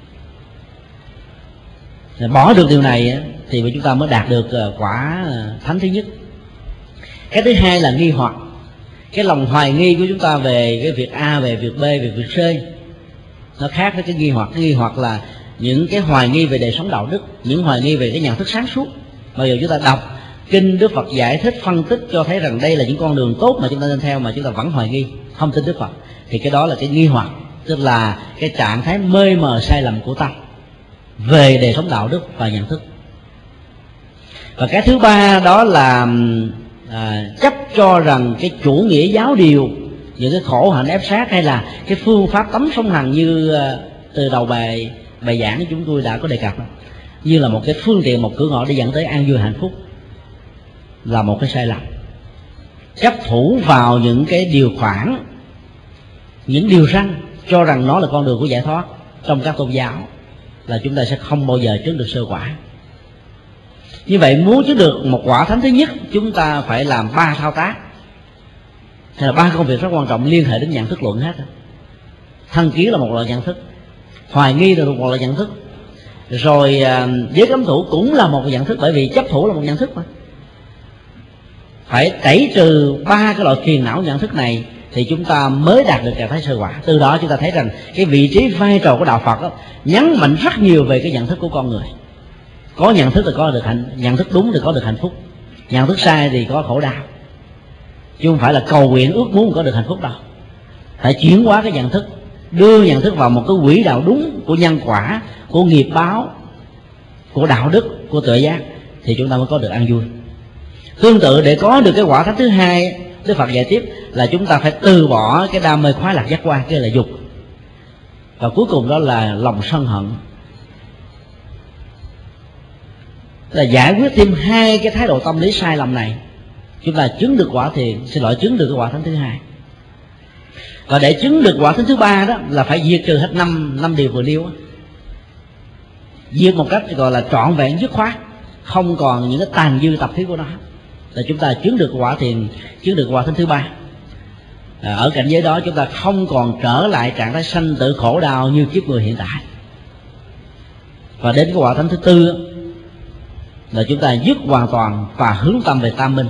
S1: Bỏ được điều này thì chúng ta mới đạt được quả thánh thứ nhất. Cái thứ hai là nghi hoặc, cái lòng hoài nghi của chúng ta về cái việc A, về việc B, về việc C, nó khác với cái nghi hoặc. Cái nghi hoặc là những cái hoài nghi về đời sống đạo đức, những hoài nghi về cái nhận thức sáng suốt. Bây giờ chúng ta đọc kinh Đức Phật giải thích, phân tích cho thấy rằng đây là những con đường tốt mà chúng ta nên theo, mà chúng ta vẫn hoài nghi, không tin Đức Phật, thì cái đó là cái nghi hoặc, tức là cái trạng thái mê mờ sai lầm của tâm về đời sống đạo đức và nhận thức. Và cái thứ ba đó là à, chấp cho rằng cái chủ nghĩa giáo điều, những cái khổ hạnh ép sát, hay là cái phương pháp tấm song hành như à, từ đầu bài bài giảng chúng tôi đã có đề cập, như là một cái phương tiện, một cửa ngõ để dẫn tới an vui hạnh phúc, là một cái sai lầm. Chấp thủ vào những cái điều khoản, những điều răn, cho rằng nó là con đường của giải thoát trong các tôn giáo, là chúng ta sẽ không bao giờ chứng được sơ quả. Như vậy muốn chứng được một quả thánh thứ nhất, chúng ta phải làm ba thao tác, hay là ba công việc rất quan trọng liên hệ đến nhận thức luận hết. Thân kiến là một loại nhận thức, hoài nghi là một loại nhận thức, rồi giới cấm thủ cũng là một nhận thức, bởi vì chấp thủ là một nhận thức mà. Phải tẩy trừ ba cái loại phiền não nhận thức này thì chúng ta mới đạt được trạng thái sơ quả. Từ đó chúng ta thấy rằng cái vị trí vai trò của đạo Phật đó, nhấn mạnh rất nhiều về cái nhận thức của con người. Có nhận thức thì có được hạnh, nhận thức đúng thì có được hạnh phúc, nhận thức sai thì có khổ đau. Chứ không phải là cầu nguyện ước muốn có được hạnh phúc đâu. Phải chuyển hóa cái nhận thức, đưa nhận thức vào một cái quỹ đạo đúng của nhân quả, của nghiệp báo, của đạo đức, của tuệ giác, thì chúng ta mới có được an vui. Tương tự, để có được cái quả thánh thứ hai, Đức Phật dạy tiếp là chúng ta phải từ bỏ cái đam mê khoái lạc giác quan, cái là dục, và cuối cùng đó là lòng sân hận. Là giải quyết thêm hai cái thái độ tâm lý sai lầm này, chúng ta chứng được quả thiền, xin lỗi, chứng được cái quả thánh thứ hai. Và để chứng được quả thánh thứ ba đó là phải diệt trừ hết năm năm điều vừa nêu, diệt một cách gọi là trọn vẹn dứt khoát, không còn những cái tàn dư tập khí của nó, là chúng ta chứng được quả thiền, chứng được quả thánh thứ ba. À, ở cảnh giới đó chúng ta không còn trở lại trạng thái sanh tử khổ đau như kiếp người hiện tại. Và đến cái quả thánh thứ tư là chúng ta dứt hoàn toàn và hướng tâm về tam minh.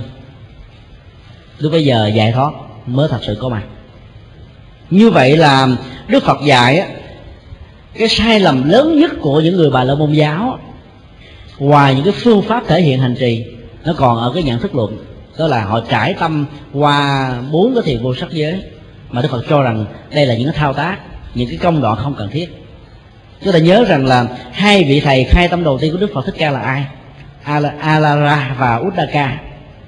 S1: Lúc bây giờ giải thoát mới thật sự có mặt. Như vậy là Đức Phật dạy cái sai lầm lớn nhất của những người Bà La Môn giáo, ngoài những cái phương pháp thể hiện hành trì, nó còn ở cái nhận thức luận. Đó là họ trải tâm qua bốn cái thiền vô sắc giới, mà Đức Phật cho rằng đây là những cái thao tác, những cái công đoạn không cần thiết. Chúng ta nhớ rằng là hai vị thầy khai tâm đầu tiên của Đức Phật Thích Ca là ai? Alara và Uddaka,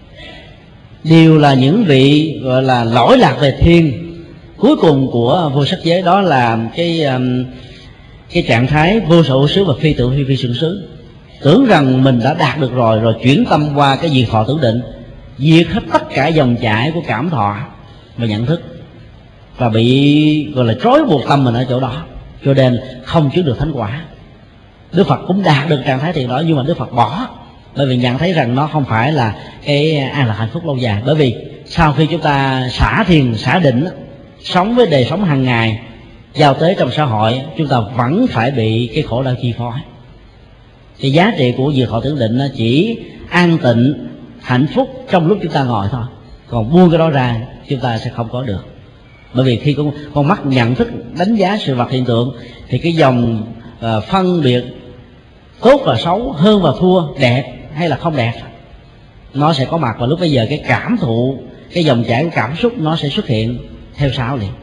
S1: đều là những vị gọi là lỗi lạc về thiền cuối cùng của vô sắc giới. Đó là cái cái trạng thái vô sở hữu xứ và phi tự phi phi xưởng xứ, tưởng rằng mình đã đạt được rồi, rồi chuyển tâm qua cái diệt thọ tưởng định, diệt hết tất cả dòng chảy của cảm thọ và nhận thức, và bị gọi là trói buộc tâm mình ở chỗ đó, cho nên không chứng được thánh quả. Đức Phật cũng đạt được trạng thái thiền đó, nhưng mà Đức Phật bỏ, bởi vì nhận thấy rằng nó không phải là cái an lạc hạnh phúc lâu dài. Bởi vì sau khi chúng ta xả thiền, xả định, sống với đời sống hàng ngày, giao tế trong xã hội, chúng ta vẫn phải bị cái khổ đau chi phối. Cái giá trị của diệt thọ tưởng định nó chỉ an tịnh, hạnh phúc trong lúc chúng ta ngồi thôi, còn buông cái đó ra chúng ta sẽ không có được. Bởi vì khi con, con mắt nhận thức đánh giá sự vật hiện tượng, thì cái dòng uh, phân biệt tốt và xấu, hơn và thua, đẹp hay là không đẹp, nó sẽ có mặt. Và lúc bây giờ cái cảm thụ, cái dòng chảy của cảm xúc nó sẽ xuất hiện theo sau liền.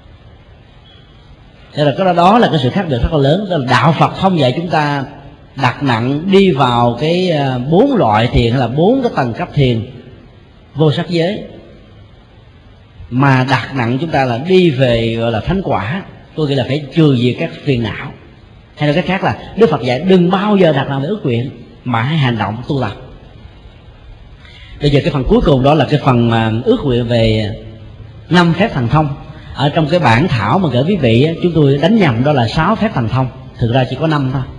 S1: Thế là cái đó là cái sự khác biệt rất là lớn. Đó là đạo Phật không dạy chúng ta đặt nặng đi vào cái bốn loại thiền hay là bốn cái tầng cấp thiền vô sắc giới, mà đặt nặng chúng ta là đi về gọi là thánh quả. Tôi nghĩ là phải trừ diệt các phiền não, hay là cái khác là Đức Phật dạy đừng bao giờ đặt nặng về ước nguyện, mà hãy hành động tu tập. Bây giờ cái phần cuối cùng đó là cái phần mà ước nguyện về năm phép thần thông. Ở trong cái bản thảo mà gửi quý vị, chúng tôi đánh nhầm đó là sáu phép thần thông, thực ra chỉ có năm thôi.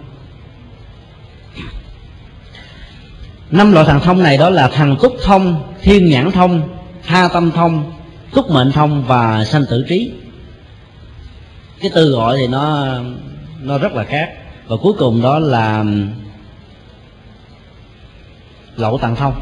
S1: Năm loại thần thông này đó là thần túc thông, thiên nhãn thông, tha tâm thông, túc mệnh thông và sanh tử trí. Cái từ gọi thì nó nó rất là khác. Và cuối cùng đó là lậu tạng thông.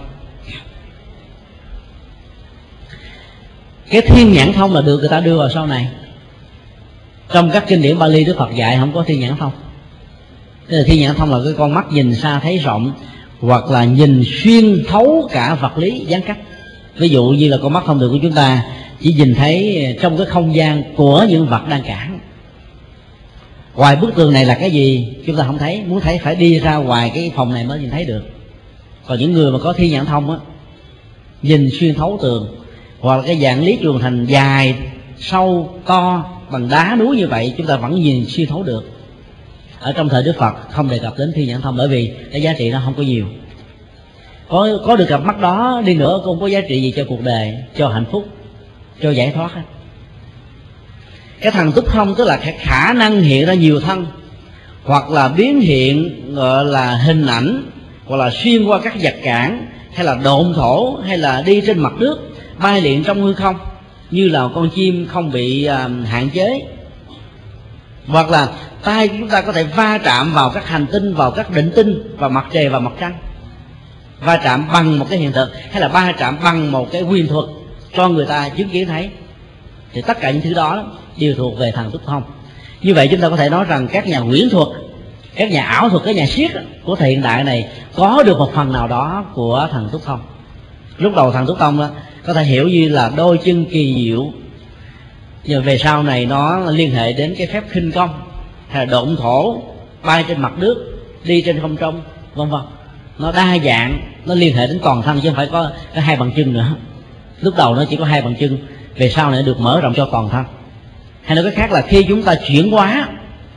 S1: Cái thiên nhãn thông là được người ta đưa vào sau này. Trong các kinh điển Bali, Đức Phật dạy không có thiên nhãn thông. Thế là thiên nhãn thông là cái con mắt nhìn xa thấy rộng, hoặc là nhìn xuyên thấu cả vật lý gián cách. Ví dụ như là con mắt thông thường của chúng ta chỉ nhìn thấy trong cái không gian của những vật đang cản. Ngoài bức tường này là cái gì chúng ta không thấy, muốn thấy phải đi ra ngoài cái phòng này mới nhìn thấy được. Còn những người mà có thiên nhãn thông á, nhìn xuyên thấu tường, hoặc là cái dạng lý trường thành dài, sâu, to bằng đá núi như vậy, chúng ta vẫn nhìn xuyên thấu được. Ở trong thời Đức Phật không đề cập đến thiên nhãn thông, bởi vì cái giá trị nó không có nhiều. Có có được cặp mắt đó đi nữa cũng không có giá trị gì cho cuộc đời, cho hạnh phúc, cho giải thoát. Cái thần túc thông tức là cái khả năng hiện ra nhiều thân, hoặc là biến hiện gọi là hình ảnh, hoặc là xuyên qua các vật cản, hay là độn thổ, hay là đi trên mặt nước, bay lượn trong hư không như là con chim không bị uh, hạn chế. Hoặc là tay chúng ta có thể va chạm vào các hành tinh, vào các định tinh, vào mặt trời và mặt trăng, va chạm bằng một cái hiện thực, hay là va chạm bằng một cái quyền thuật cho người ta chứng kiến thấy. Thì tất cả những thứ đó đều thuộc về thần túc thông. Như vậy chúng ta có thể nói rằng các nhà huyễn thuật, các nhà ảo thuật, các nhà siết của thời hiện đại này có được một phần nào đó của thần túc thông. Lúc đầu thần túc thông đó có thể hiểu như là đôi chân kỳ diệu, nhưng về sau này nó liên hệ đến cái phép khinh công, hay là độn thổ, bay trên mặt nước, đi trên không trung, vân vân. Nó đa dạng, nó liên hệ đến toàn thân chứ không phải có, có hai bàn chân nữa. Lúc đầu nó chỉ có hai bàn chân, về sau này được mở rộng cho toàn thân. Hay nói cách khác là khi chúng ta chuyển hóa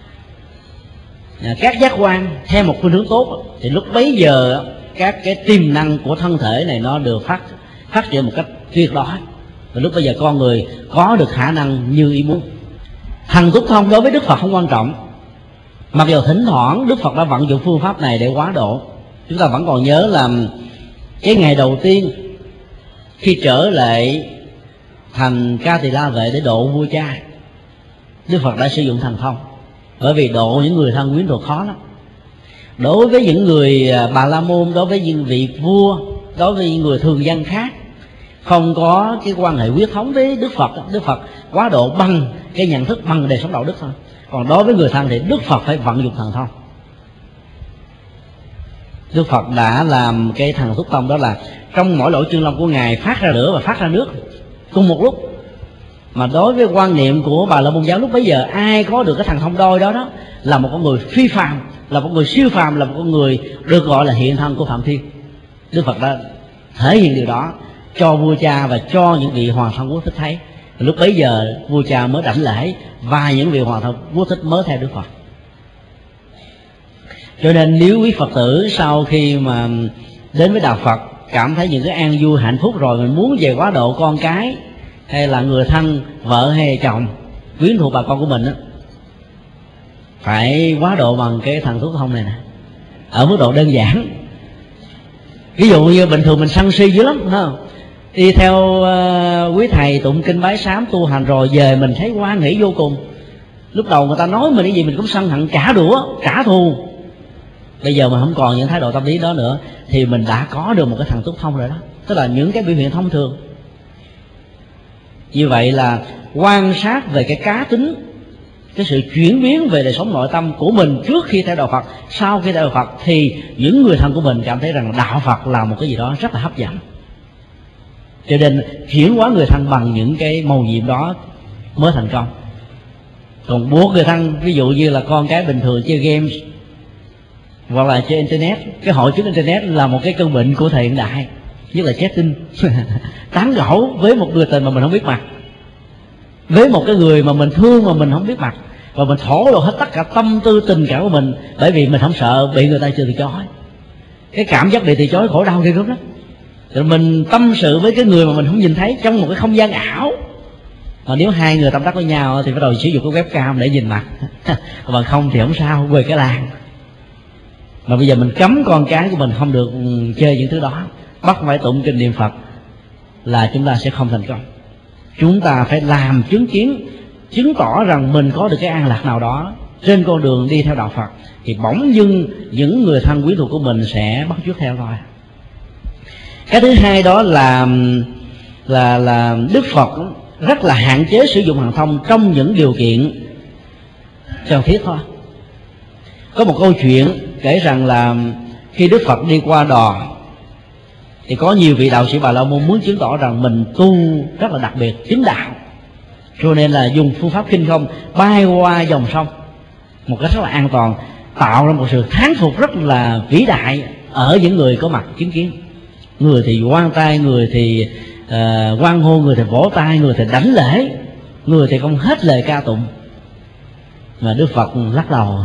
S1: các giác quan theo một phương hướng tốt, thì lúc bấy giờ các cái tiềm năng của thân thể này nó được phát phát triển một cách tuyệt đối, và lúc bây giờ con người có được khả năng như ý muốn. Thần túc thông đối với Đức Phật không quan trọng, mặc dù thỉnh thoảng Đức Phật đã vận dụng phương pháp này để quá độ. Chúng ta vẫn còn nhớ là cái ngày đầu tiên khi trở lại thành Ca Tỳ La Vệ để độ vua cha, Đức Phật đã sử dụng thần thông, bởi vì độ những người thân quyến thuộc khó lắm. Đối với những người Bà La Môn, đối với những vị vua, đối với những người thường dân khác không có cái quan hệ huyết thống với Đức Phật, Đức Phật quá độ bằng cái nhận thức, bằng đời sống đạo đức thôi. Còn đối với người thân thì Đức Phật phải vận dụng thần thông. Đức Phật đã làm cái thần túc thông, đó là trong mỗi lỗ chân lông của Ngài phát ra lửa và phát ra nước cùng một lúc. Mà đối với quan niệm của Bà La Môn giáo lúc bấy giờ, ai có được cái thần thông đôi đó đó là một con người phi phàm, là một người siêu phàm, là một con người được gọi là hiện thân của Phạm Thiên. Đức Phật đã thể hiện điều đó cho vua cha và cho những vị hoàng thân quốc thích thấy. Lúc bấy giờ vua cha mới đảnh lễ và những vị hoàng thân quốc thích mới theo Đức Phật. Cho nên nếu quý Phật tử sau khi mà đến với đạo Phật cảm thấy những cái an vui hạnh phúc rồi, mình muốn về quá độ con cái hay là người thân, vợ hay chồng, quyến thuộc bà con của mình á, phải quá độ bằng cái thần túc thông này nè, ở mức độ đơn giản. Ví dụ như bình thường mình sân si dữ lắm, phải không? Đi theo uh, quý thầy tụng kinh bái sám tu hành rồi về mình thấy hoan hỷ vô cùng. Lúc đầu người ta nói mình cái gì mình cũng sân hận, trả đũa, trả thù. Bây giờ mà không còn những thái độ tâm lý đó nữa thì mình đã có được một cái thần túc thông rồi đó, tức là những cái biểu hiện thông thường. Như vậy là quan sát về cái cá tính, cái sự chuyển biến về đời sống nội tâm của mình trước khi theo đạo Phật, sau khi theo đạo Phật, thì những người thân của mình cảm thấy rằng đạo Phật là một cái gì đó rất là hấp dẫn. Cho nên chuyển hóa người thân bằng những cái mầu nhiệm đó mới thành công. Còn buộc người thân, ví dụ như là con cái bình thường chơi games hoặc là chơi internet, cái hội chứng internet là một cái cơn bệnh của thời hiện đại, nhất là chatting tán gẫu với một người tình mà mình không biết mặt, với một cái người mà mình thương mà mình không biết mặt, và mình thổ lộ hết tất cả tâm tư tình cảm của mình, bởi vì mình không sợ bị người ta từ chối. Cái cảm giác bị từ chối khổ đau ghê gớm lắm. Rồi mình tâm sự với cái người mà mình không nhìn thấy trong một cái không gian ảo. Mà nếu hai người tâm đắc với nhau thì bắt đầu sử dụng cái webcam để nhìn mặt còn không thì không sao, về cái làng. Mà bây giờ mình cấm con cái của mình không được chơi những thứ đó, bắt phải tụng kinh niệm Phật, là chúng ta sẽ không thành công. Chúng ta phải làm chứng kiến, chứng tỏ rằng mình có được cái an lạc nào đó trên con đường đi theo đạo Phật, thì bỗng dưng những người thân quyến thuộc của mình sẽ bắt chước theo thôi. Cái thứ hai đó là là là Đức Phật rất là hạn chế sử dụng thần thông trong những điều kiện cần thiết thôi. Có một câu chuyện kể rằng là khi Đức Phật đi qua đò thì có nhiều vị đạo sĩ Bà La Môn muốn chứng tỏ rằng mình tu rất là đặc biệt, chứng đạo, cho nên là dùng phương pháp kinh không bay qua dòng sông một cách rất là an toàn, tạo ra một sự thán phục rất là vĩ đại ở những người có mặt chứng kiến. Người thì hoan tay, người thì uh, hoan hô, người thì vỗ tay, người thì đảnh lễ, người thì không hết lời ca tụng. Mà Đức Phật lắc đầu.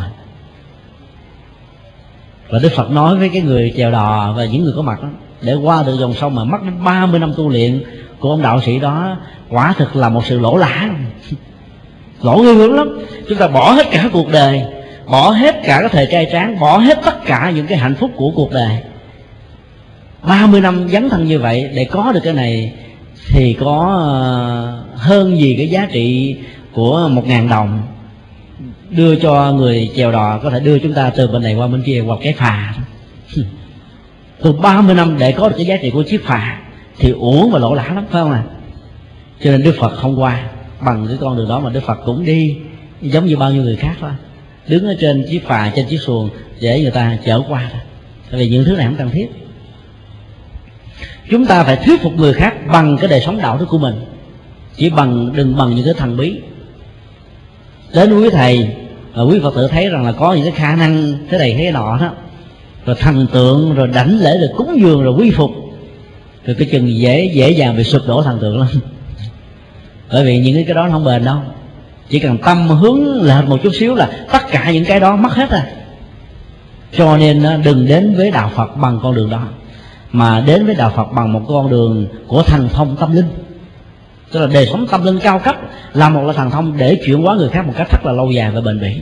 S1: Và Đức Phật nói với cái người chèo đò và những người có mặt đó, để qua được dòng sông mà mất đến ba mươi năm tu luyện của ông đạo sĩ đó, quả thực là một sự lỗ lã, lỗ ghê gớm lắm. Chúng ta bỏ hết cả cuộc đời, bỏ hết cả cái thời trai tráng, bỏ hết tất cả những cái hạnh phúc của cuộc đời, ba mươi năm dấn thân như vậy để có được cái này thì có hơn gì cái giá trị của một ngàn đồng đưa cho người chèo đò có thể đưa chúng ta từ bên này qua bên kia hoặc cái phà. Từ ba mươi năm để có được cái giá trị của chiếc phà thì uổng và lỗ lã lắm, phải không ạ? À? Cho nên Đức Phật không qua bằng cái con đường đó, mà Đức Phật cũng đi giống như bao nhiêu người khác thôi, đứng ở trên chiếc phà, trên chiếc xuồng để người ta chở qua thôi. Tại vì những thứ này không cần thiết. Chúng ta phải thuyết phục người khác bằng cái đời sống đạo đức của mình, chỉ bằng đừng bằng những cái thần bí. Đến quý thầy và quý Phật tử thấy rằng là có những cái khả năng thế này thế nọ đó, rồi thần tượng, rồi đảnh lễ, rồi cúng dường, rồi quy phục, rồi cái chừng dễ dễ dàng bị sụp đổ thần tượng lắm. Bởi vì những cái đó nó không bền đâu. Chỉ cần tâm hướng lệch một chút xíu là tất cả những cái đó mất hết rồi. Cho nên đừng đến với đạo Phật bằng con đường đó, mà đến với đạo Phật bằng một con đường của thần thông tâm linh. Tức là đời sống tâm linh cao cấp là một là thần thông để chuyển hóa người khác một cách rất là lâu dài và bền bỉ.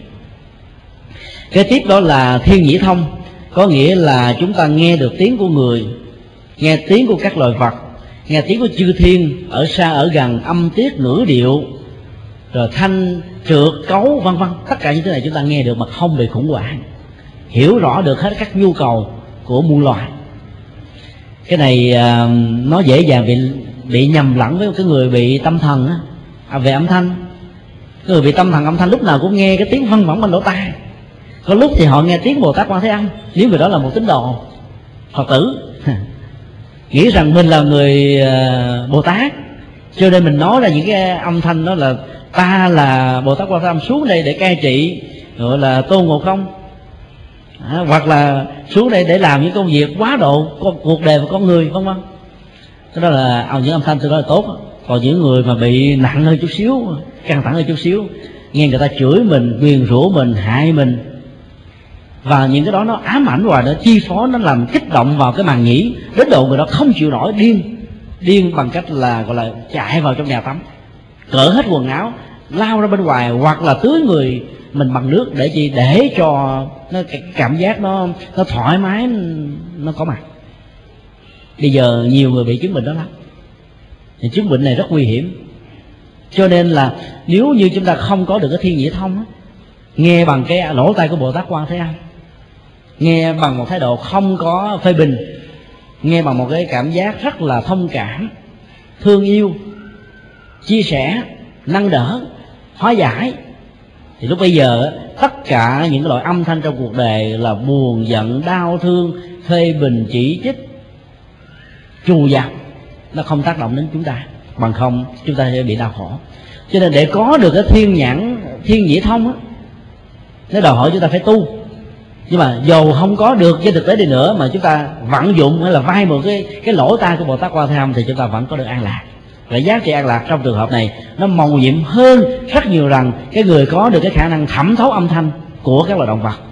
S1: Kế tiếp đó là thiên nhĩ thông, có nghĩa là chúng ta nghe được tiếng của người, nghe tiếng của các loài vật, nghe tiếng của chư thiên ở xa ở gần, âm tiết ngữ điệu, rồi thanh trượt cấu vân vân. Tất cả những thứ này chúng ta nghe được mà không bị khủng hoảng, hiểu rõ được hết các nhu cầu của muôn loài. Cái này à, nó dễ dàng bị bị nhầm lẫn với cái người bị tâm thần á, à, về âm thanh. Cái người bị tâm thần âm thanh lúc nào cũng nghe cái tiếng văng vẳng bên lỗ tai. Có lúc thì họ nghe tiếng Bồ Tát Quan Thế Âm, nếu người đó là một tín đồ Phật tử nghĩ rằng mình là người uh, Bồ Tát, cho nên mình nói là những cái âm thanh đó là ta là Bồ Tát Quan Thế Âm xuống đây để cai trị, gọi là Tôn Ngộ Không, à, hoặc là xuống đây để làm những công việc quá độ cuộc đời và con người vân vân. Cái đó là những âm thanh tôi nói là tốt. Còn những người mà bị nặng hơn chút xíu, căng thẳng hơn chút xíu, nghe người ta chửi mình, nguyền rủa mình, hại mình, và những cái đó nó ám ảnh hoài, nó chi phối, nó làm kích động vào cái màng nhĩ, đến độ người đó không chịu nổi, điên điên bằng cách là gọi là chạy vào trong nhà tắm, cởi hết quần áo, lao ra bên ngoài, hoặc là tưới người mình bằng nước để gì, để cho nó cái cảm giác nó nó thoải mái, nó có mặt. Bây giờ nhiều người bị chứng bệnh đó lắm. Thì chứng bệnh này rất nguy hiểm. Cho nên là nếu như chúng ta không có được cái thiên nhĩ thông đó, nghe bằng cái lỗ tai của Bồ Tát Quan Thế Âm, nghe bằng một thái độ không có phê bình, nghe bằng một cái cảm giác rất là thông cảm, thương yêu, chia sẻ, nâng đỡ, hóa giải, thì lúc bây giờ tất cả những cái loại âm thanh trong cuộc đời là buồn, giận, đau thương, phê bình, chỉ trích, trù dập, nó không tác động đến chúng ta, bằng không chúng ta sẽ bị đau khổ. Cho nên để có được cái thiên nhãn, thiên nhĩ thông á, nó đòi hỏi chúng ta phải tu. Nhưng mà dù không có được trên thực tế đi nữa, mà chúng ta vận dụng hay là vay một cái cái lỗ tai của Bồ Tát Quan Thế Âm, thì chúng ta vẫn có được an lạc. Và giá trị an lạc trong trường hợp này nó màu nhiệm hơn rất nhiều lần cái người có được cái khả năng thẩm thấu âm thanh của các loài động vật,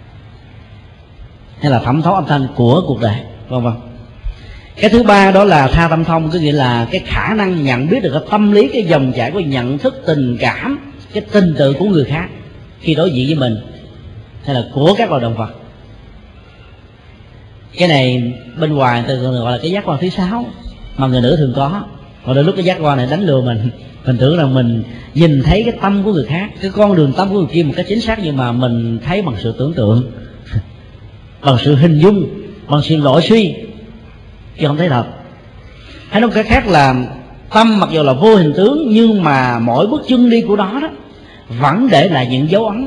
S1: hay là thẩm thấu âm thanh của cuộc đời, vân vân. Cái thứ ba đó là tha tâm thông, có nghĩa là cái khả năng nhận biết được cái tâm lý, cái dòng chảy của nhận thức, tình cảm, cái tình tự của người khác khi đối diện với mình, hay là của các loài động vật. Cái này bên ngoài tôi gọi là cái giác quan thứ sáu mà người nữ thường có. Còn đôi lúc cái giác quan này đánh lừa mình, mình tưởng rằng mình nhìn thấy cái tâm của người khác, cái con đường tâm của người kia một cách chính xác, nhưng mà mình thấy bằng sự tưởng tượng, bằng sự hình dung, bằng sự lỗi suy, chứ không thấy thật. Hay nói một cái khác là tâm mặc dù là vô hình tướng, nhưng mà mỗi bước chân đi của đó đó vẫn để lại những dấu ấn.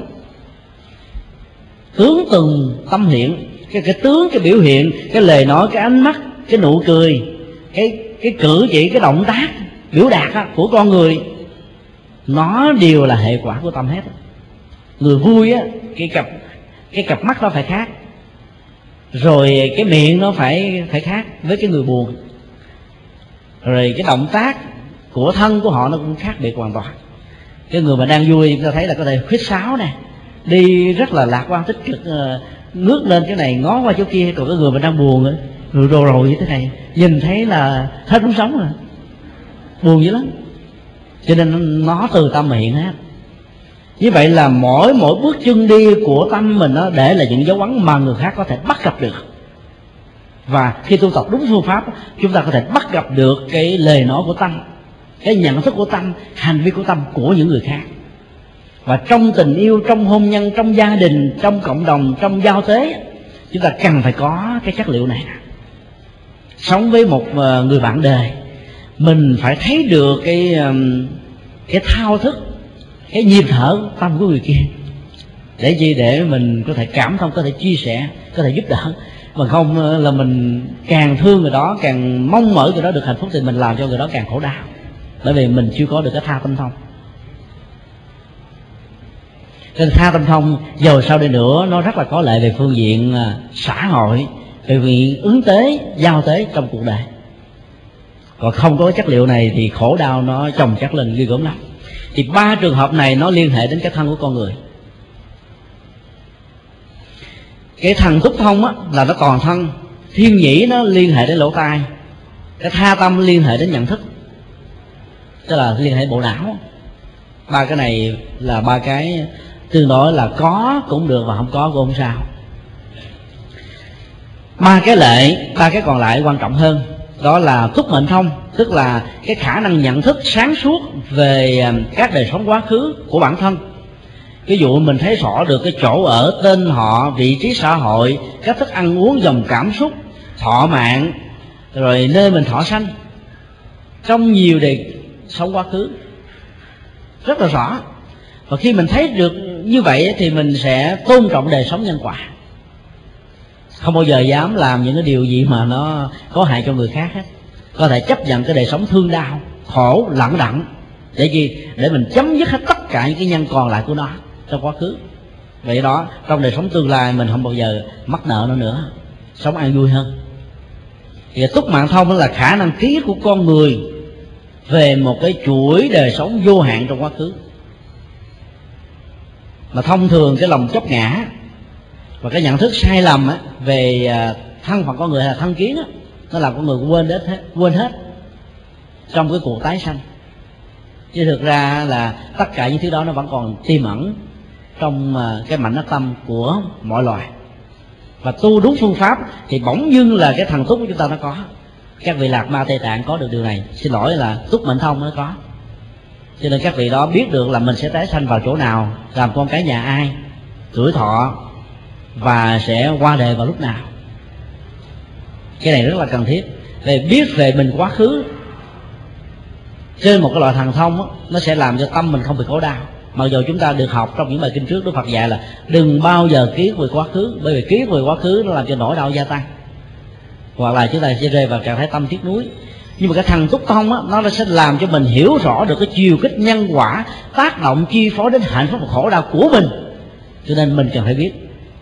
S1: Tướng từng tâm hiện, cái, cái tướng, cái biểu hiện, cái lời nói, cái ánh mắt, cái nụ cười, cái cái cử chỉ, cái động tác biểu đạt á, của con người, nó đều là hệ quả của tâm hết. Người vui á, cái cặp cái cặp mắt nó phải khác, rồi cái miệng nó phải phải khác với cái người buồn, rồi cái động tác của thân của họ nó cũng khác biệt hoàn toàn. Cái người mà đang vui chúng ta thấy là có thể huýt sáo nè, đi rất là lạc quan tích cực, ngước lên cái này ngó qua chỗ kia. Còn cái người mà đang buồn ấy, rồi rồ rồ như thế này, nhìn thấy là hết muốn sống rồi, buồn dữ lắm. Cho nên nó từ tâm mà hiện hết. Như vậy là mỗi mỗi bước chân đi của tâm mình nó để là những dấu ấn mà người khác có thể bắt gặp được. Và khi tu tập đúng phương pháp, chúng ta có thể bắt gặp được cái lời nói của tâm, cái nhận thức của tâm, hành vi của tâm của những người khác. Và trong tình yêu, trong hôn nhân, trong gia đình, trong cộng đồng, trong giao tế, chúng ta cần phải có cái chất liệu này. Sống với một người bạn đời, mình phải thấy được cái cái thao thức, cái nhịp thở tâm của người kia, để gì để mình có thể cảm thông, có thể chia sẻ, có thể giúp đỡ. Mà không là mình càng thương người đó, càng mong mỏi người đó được hạnh phúc, thì mình làm cho người đó càng khổ đau, bởi vì mình chưa có được cái tha tâm thông. Nên tha tâm thông giờ sau đây nữa nó rất là có lợi về phương diện xã hội, về phương diện ứng tế, giao tế trong cuộc đời. còn không có chất liệu này thì khổ đau nó chồng chất lên ghê gớm lắm. Thì ba trường hợp này nó liên hệ đến cái thân của con người. Cái thần túc thông á, là nó toàn thân, thiên nhĩ nó liên hệ đến lỗ tai, cái tha tâm liên hệ đến nhận thức, tức là liên hệ bộ não. Ba cái này là ba cái tương đối là có cũng được và không có cũng không sao. Ba cái lệ, ba cái còn lại quan trọng hơn, đó là túc mệnh thông, tức là cái khả năng nhận thức sáng suốt về các đời sống quá khứ của bản thân. Ví dụ mình thấy rõ được cái chỗ ở, tên họ, vị trí xã hội, cách thức ăn uống, dòng cảm xúc, thọ mạng, rồi nơi mình thọ sanh trong nhiều đời sống quá khứ rất là rõ. Và khi mình thấy được như vậy thì mình sẽ tôn trọng đời sống nhân quả, không bao giờ dám làm những cái điều gì mà nó có hại cho người khác hết. Có thể chấp nhận cái đời sống thương đau, khổ, lặng đặng, để gì? Để mình chấm dứt hết tất cả những cái nhân còn lại của nó trong quá khứ. Vậy đó, trong đời sống tương lai mình không bao giờ mắc nợ nó nữa, sống an vui hơn. Thì túc mạng thông là khả năng ký của con người về một cái chuỗi đời sống vô hạn trong quá khứ. Mà thông thường cái lòng chấp ngã và cái nhận thức sai lầm á, về thân phận con người hay là thân kiến á, nó làm con người quên hết, quên hết trong cái cuộc tái sanh. Chứ thực ra là tất cả những thứ đó nó vẫn còn tiềm ẩn trong cái mảnh đất tâm của mọi loài. Và tu đúng phương pháp thì bỗng dưng là cái thần túc của chúng ta nó có. Các vị Lạc Ma Tây Tạng có được điều này, xin lỗi là túc mệnh thông nó có. Cho nên các vị đó biết được là mình sẽ tái sanh vào chỗ nào, làm con cái nhà ai, tuổi thọ, và sẽ qua đời vào lúc nào. Cái này rất là cần thiết. Để biết về mình quá khứ trên một cái loại thần thông đó, nó sẽ làm cho tâm mình không bị khổ đau. Mặc dù chúng ta được học trong những bài kinh trước, Đức Phật dạy là đừng bao giờ ký về quá khứ, bởi vì ký về quá khứ nó làm cho nỗi đau gia tăng, hoặc là chúng ta sẽ rơi vào trạng thái tâm tiếc nuối. Nhưng mà cái thần túc thông á, nó sẽ làm cho mình hiểu rõ được cái chiều kích nhân quả tác động chi phối đến hạnh phúc và khổ đau của mình. Cho nên mình cần phải biết.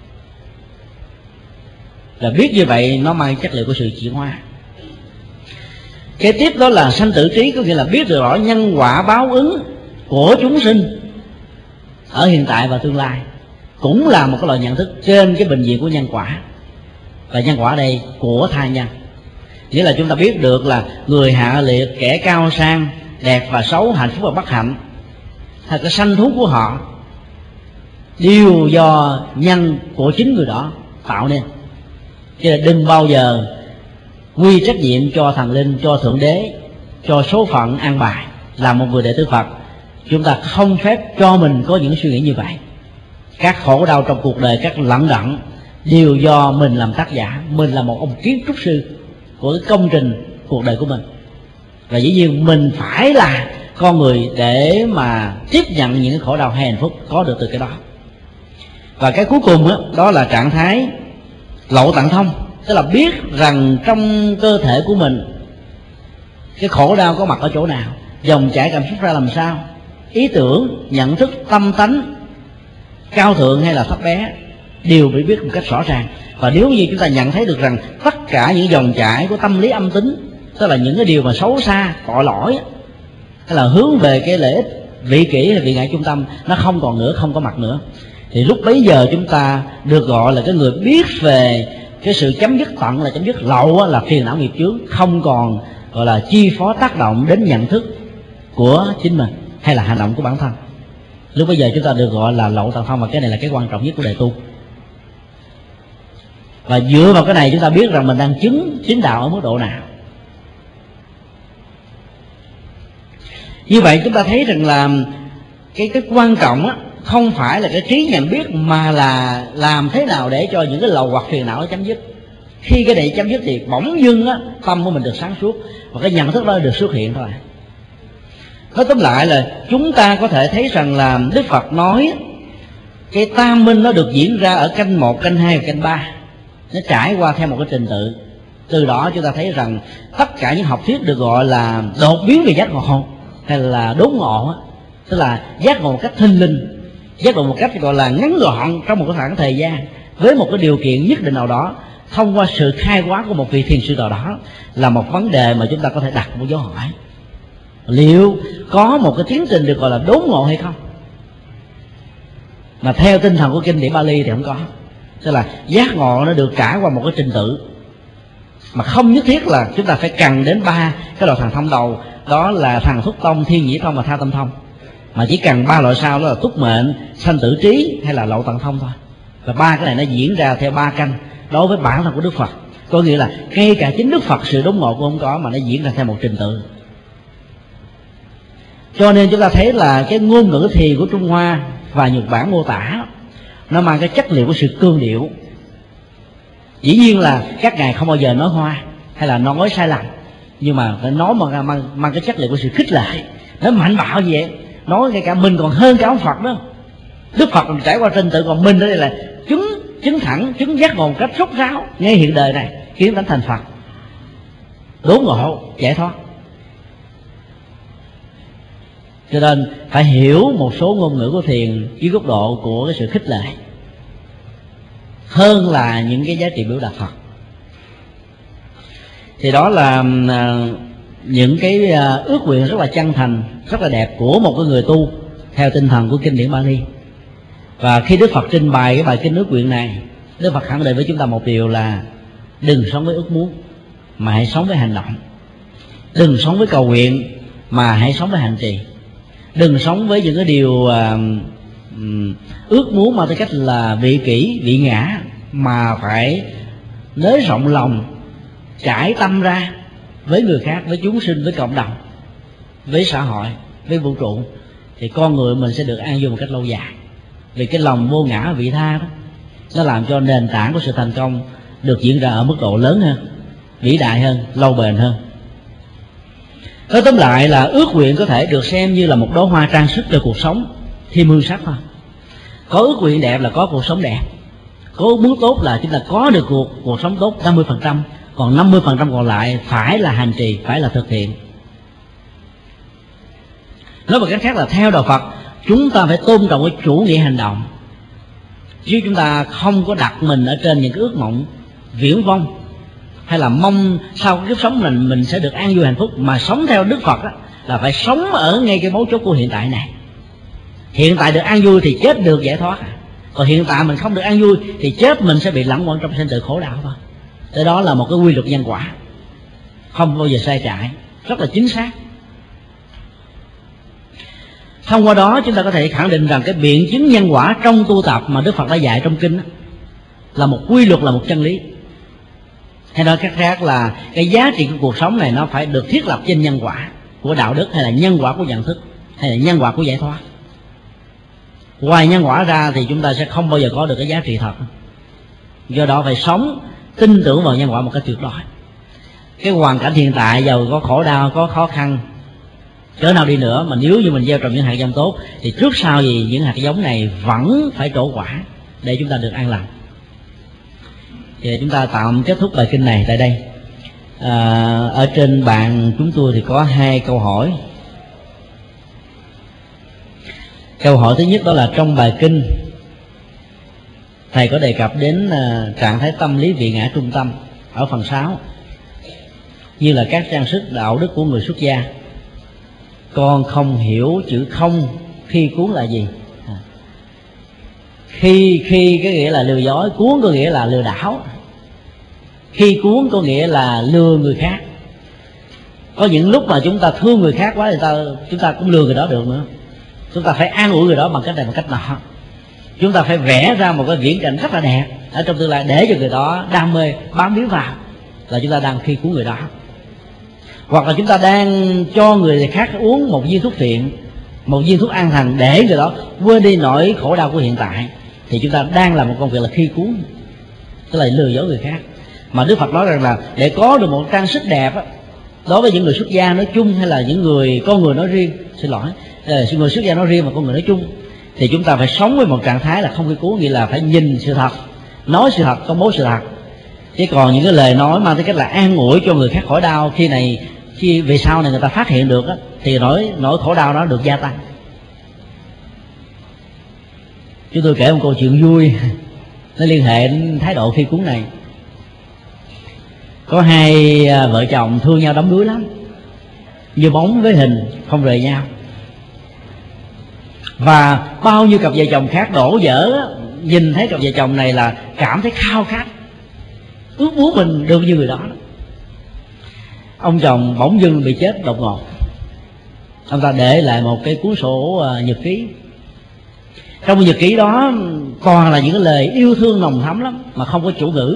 S1: Và biết như vậy nó mang chất liệu của sự chuyển hóa. Kế tiếp đó là sanh tử trí, có nghĩa là biết được rõ nhân quả báo ứng của chúng sinh ở hiện tại và tương lai, cũng là một cái loại nhận thức trên cái bình diện của nhân quả. Và nhân quả đây của tha nhân, nghĩa là chúng ta biết được là người hạ liệt, kẻ cao sang, đẹp và xấu, hạnh phúc và bất hạnh, hay cái sanh thú của họ đều do nhân của chính người đó tạo nên. Cho nên đừng bao giờ quy trách nhiệm cho thần linh, cho thượng đế, cho số phận an bài. Là một người đệ tử Phật, chúng ta không phép cho mình có những suy nghĩ như vậy. Các khổ đau trong cuộc đời, các lận đận đều do mình làm tác giả. Mình là một ông kiến trúc sư của cái công trình cuộc đời của mình, và dĩ nhiên mình phải là con người để mà tiếp nhận những khổ đau hay hạnh phúc có được từ cái đó. Và cái cuối cùng đó, đó là trạng thái lậu tận thông, tức là biết rằng trong cơ thể của mình cái khổ đau có mặt ở chỗ nào, dòng chảy cảm xúc ra làm sao, ý tưởng, nhận thức, tâm tánh cao thượng hay là thấp bé đều bị biết một cách rõ ràng. Và nếu như chúng ta nhận thấy được rằng tất cả những dòng chảy của tâm lý âm tính, tức là những cái điều mà xấu xa, tội lỗi, hay là hướng về cái lợi ích vị kỷ hay vị ngại trung tâm, nó không còn nữa, không có mặt nữa, thì lúc bấy giờ chúng ta được gọi là cái người biết về cái sự chấm dứt tận, là chấm dứt lậu là phiền não nghiệp chướng, không còn gọi là chi phối tác động đến nhận thức của chính mình hay là hành động của bản thân. Lúc bây giờ chúng ta được gọi là lậu tận thông, và cái này là cái quan trọng nhất của đề tu. Và dựa vào cái này chúng ta biết rằng mình đang chứng chính đạo ở mức độ nào. Như vậy chúng ta thấy rằng là cái cái quan trọng á, không phải là cái trí nhận biết, mà là làm thế nào để cho những cái lầu hoặc phiền não nó chấm dứt. Khi cái này chấm dứt thì bỗng dưng á, tâm của mình được sáng suốt, và cái nhận thức đó được xuất hiện thôi. Nói tóm lại là chúng ta có thể thấy rằng là Đức Phật nói cái tam minh nó được diễn ra ở canh một, canh hai và canh ba, nó trải qua theo một cái trình tự. Từ đó chúng ta thấy rằng tất cả những học thuyết được gọi là đột biến về giác ngộ hay là đốn ngộ, tức là giác ngộ một cách thinh linh, giác ngộ một cách gọi là ngắn gọn trong một cái khoảng thời gian với một cái điều kiện nhất định nào đó, thông qua sự khai hóa của một vị thiền sư nào đó là một vấn đề mà chúng ta có thể đặt một dấu hỏi. Liệu có một cái tiến trình được gọi là đốn ngộ hay không? Mà theo tinh thần của kinh điển Bali thì không có. Tức là giác ngộ nó được trải qua một cái trình tự, mà không nhất thiết là chúng ta phải cần đến ba cái loại thần thông đầu, đó là thần thúc tông, thiên nhĩ thông và tha tâm thông, mà chỉ cần ba loại sau, đó là túc mệnh, sanh tử trí hay là lậu tận thông thôi. Và ba cái này nó diễn ra theo ba canh đối với bản thân của Đức Phật. Có nghĩa là ngay cả chính Đức Phật sự đốn ngộ cũng không có, mà nó diễn ra theo một trình tự. Cho nên chúng ta thấy là cái ngôn ngữ thiền của Trung Hoa và Nhật Bản mô tả nó mang cái chất liệu của sự cương điệu. Dĩ nhiên là các ngài không bao giờ nói hoa hay là nói sai lầm, nhưng mà phải nói mà mang, mang cái chất liệu của sự khích lệ, nó mạnh bạo như vậy. Nói ngay cả mình còn hơn cả ông Phật đó. Đức Phật còn trải qua trình tự, còn mình đó đây là chứng chứng thẳng, chứng giác ngộ một cách rốt ráo ngay hiện đời này, khiến đánh thành Phật, đốn ngộ, giải thoát. Cho nên phải hiểu một số ngôn ngữ của thiền dưới góc độ của cái sự khích lệ hơn là những cái giá trị biểu đạt Phật. Thì đó là những cái ước nguyện rất là chân thành, rất là đẹp của một cái người tu theo tinh thần của kinh điển Bali. Và khi Đức Phật trình bày cái bài kinh ước nguyện này, Đức Phật khẳng định với chúng ta một điều là đừng sống với ước muốn, mà hãy sống với hành động. Đừng sống với cầu nguyện, mà hãy sống với hành trì. Đừng sống với những cái điều uh, um, ước muốn mà tư cách là vị kỷ, vị ngã, mà phải nới rộng lòng, trải tâm ra với người khác, với chúng sinh, với cộng đồng, với xã hội, với vũ trụ, thì con người mình sẽ được an vui một cách lâu dài. Vì cái lòng vô ngã vị tha đó, nó làm cho nền tảng của sự thành công được diễn ra ở mức độ lớn hơn, vĩ đại hơn, lâu bền hơn. Nói tóm lại là ước nguyện có thể được xem như là một đóa hoa trang sức cho cuộc sống, thêm hương sắc thôi. Có ước nguyện đẹp là có cuộc sống đẹp, có ước muốn tốt là chúng ta có được cuộc cuộc sống tốt năm mươi phần trăm, còn năm mươi phần trăm còn lại phải là hành trì, phải là thực hiện. Nói một cách khác là theo đạo Phật, chúng ta phải tôn trọng cái chủ nghĩa hành động, chứ chúng ta không có đặt mình ở trên những cái ước mộng viễn vông, hay là mong sau cái kiếp sống mình mình sẽ được an vui hạnh phúc. Mà sống theo Đức Phật đó, là phải sống ở ngay cái mấu chốt của hiện tại này. Hiện tại được an vui thì chết được giải thoát, còn hiện tại mình không được an vui thì chết mình sẽ bị lẳng quẩn trong sinh tử khổ đạo thôi. Thế đó là một cái quy luật nhân quả, không bao giờ sai trái, rất là chính xác. Thông qua đó chúng ta có thể khẳng định rằng cái biện chứng nhân quả trong tu tập mà Đức Phật đã dạy trong kinh đó, là một quy luật, là một chân lý. Hay nói cách khác là cái giá trị của cuộc sống này nó phải được thiết lập trên nhân quả của đạo đức, hay là nhân quả của nhận thức, hay là nhân quả của giải thoát. Ngoài nhân quả ra thì chúng ta sẽ không bao giờ có được cái giá trị thật. Do đó phải sống tin tưởng vào nhân quả một cách tuyệt đối. Cái hoàn cảnh hiện tại giàu có khổ đau, có khó khăn cỡ nào đi nữa, mà nếu như mình gieo trồng những hạt giống tốt thì trước sau gì những hạt giống này vẫn phải trổ quả để chúng ta được an lành. Thì chúng ta tạm kết thúc bài kinh này tại đây. À, ở trên bàn chúng tôi thì có hai câu hỏi. Câu hỏi thứ nhất đó là trong bài kinh thầy có đề cập đến uh, trạng thái tâm lý vị ngã trung tâm ở phần sáu, như là các trang sức đạo đức của người xuất gia. Con không hiểu chữ không khi cuốn là gì. à. Khi khi cái nghĩa là lừa dối, cuốn có nghĩa là lừa đảo. Khi cuốn có nghĩa là lừa người khác. Có những lúc mà chúng ta thương người khác quá thì ta, chúng ta cũng lừa người đó được nữa. Chúng ta phải an ủi người đó bằng cách này bằng cách nọ. Chúng ta phải vẽ ra một cái viễn cảnh rất là đẹp ở trong tương lai để cho người đó đam mê bám víu vào, là chúng ta đang khi cuốn người đó. Hoặc là chúng ta đang cho người khác uống một viên thuốc phiện, một viên thuốc an thần để người đó quên đi nỗi khổ đau của hiện tại, thì chúng ta đang làm một công việc là khi cuốn, tức là lừa dối người khác. Mà Đức Phật nói rằng là để có được một trang sức đẹp á, đối với những người xuất gia nói chung hay là những người con người nói riêng, xin lỗi, người xuất gia nói riêng và con người nói chung, thì chúng ta phải sống với một trạng thái là không khi cuốn, nghĩa là phải nhìn sự thật, nói sự thật, công bố sự thật. Chứ còn những cái lời nói mang tới cách là an ủi cho người khác khỏi đau, khi này khi về sau này người ta phát hiện được á, thì nỗi nỗi khổ đau đó được gia tăng. Chúng tôi kể một câu chuyện vui nó liên hệ đến thái độ khi cuốn này. Có hai vợ chồng thương nhau đắm đuối lắm, như bóng với hình không rời nhau. Và bao nhiêu cặp vợ chồng khác đổ vỡ, nhìn thấy cặp vợ chồng này là cảm thấy khao khát, ước muốn mình được như người đó. Ông chồng bỗng dưng bị chết đột ngột. Ông ta để lại một cái cuốn sổ nhật ký. Trong nhật ký đó toàn là những cái lời yêu thương nồng thắm lắm, mà không có chủ ngữ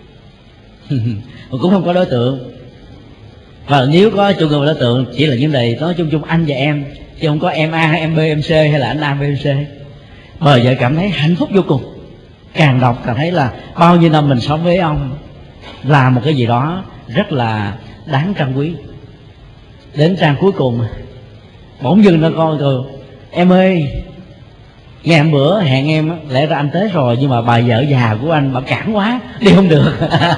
S1: cũng không có đối tượng. Và nếu có chủ ngữ và đối tượng chỉ là những lời nói chung chung anh và em, chứ không có em A, em B, em C hay là anh A, B, em C. Bởi vậy cảm thấy hạnh phúc vô cùng. Càng đọc càng thấy là bao nhiêu năm mình sống với ông là một cái gì đó rất là đáng trân quý. Đến trang cuối cùng bỗng dưng nó coi rồi: em ơi, ngày hôm bữa hẹn em, lẽ ra anh tới rồi, nhưng mà bà vợ già của anh bà cản quá, đi không được.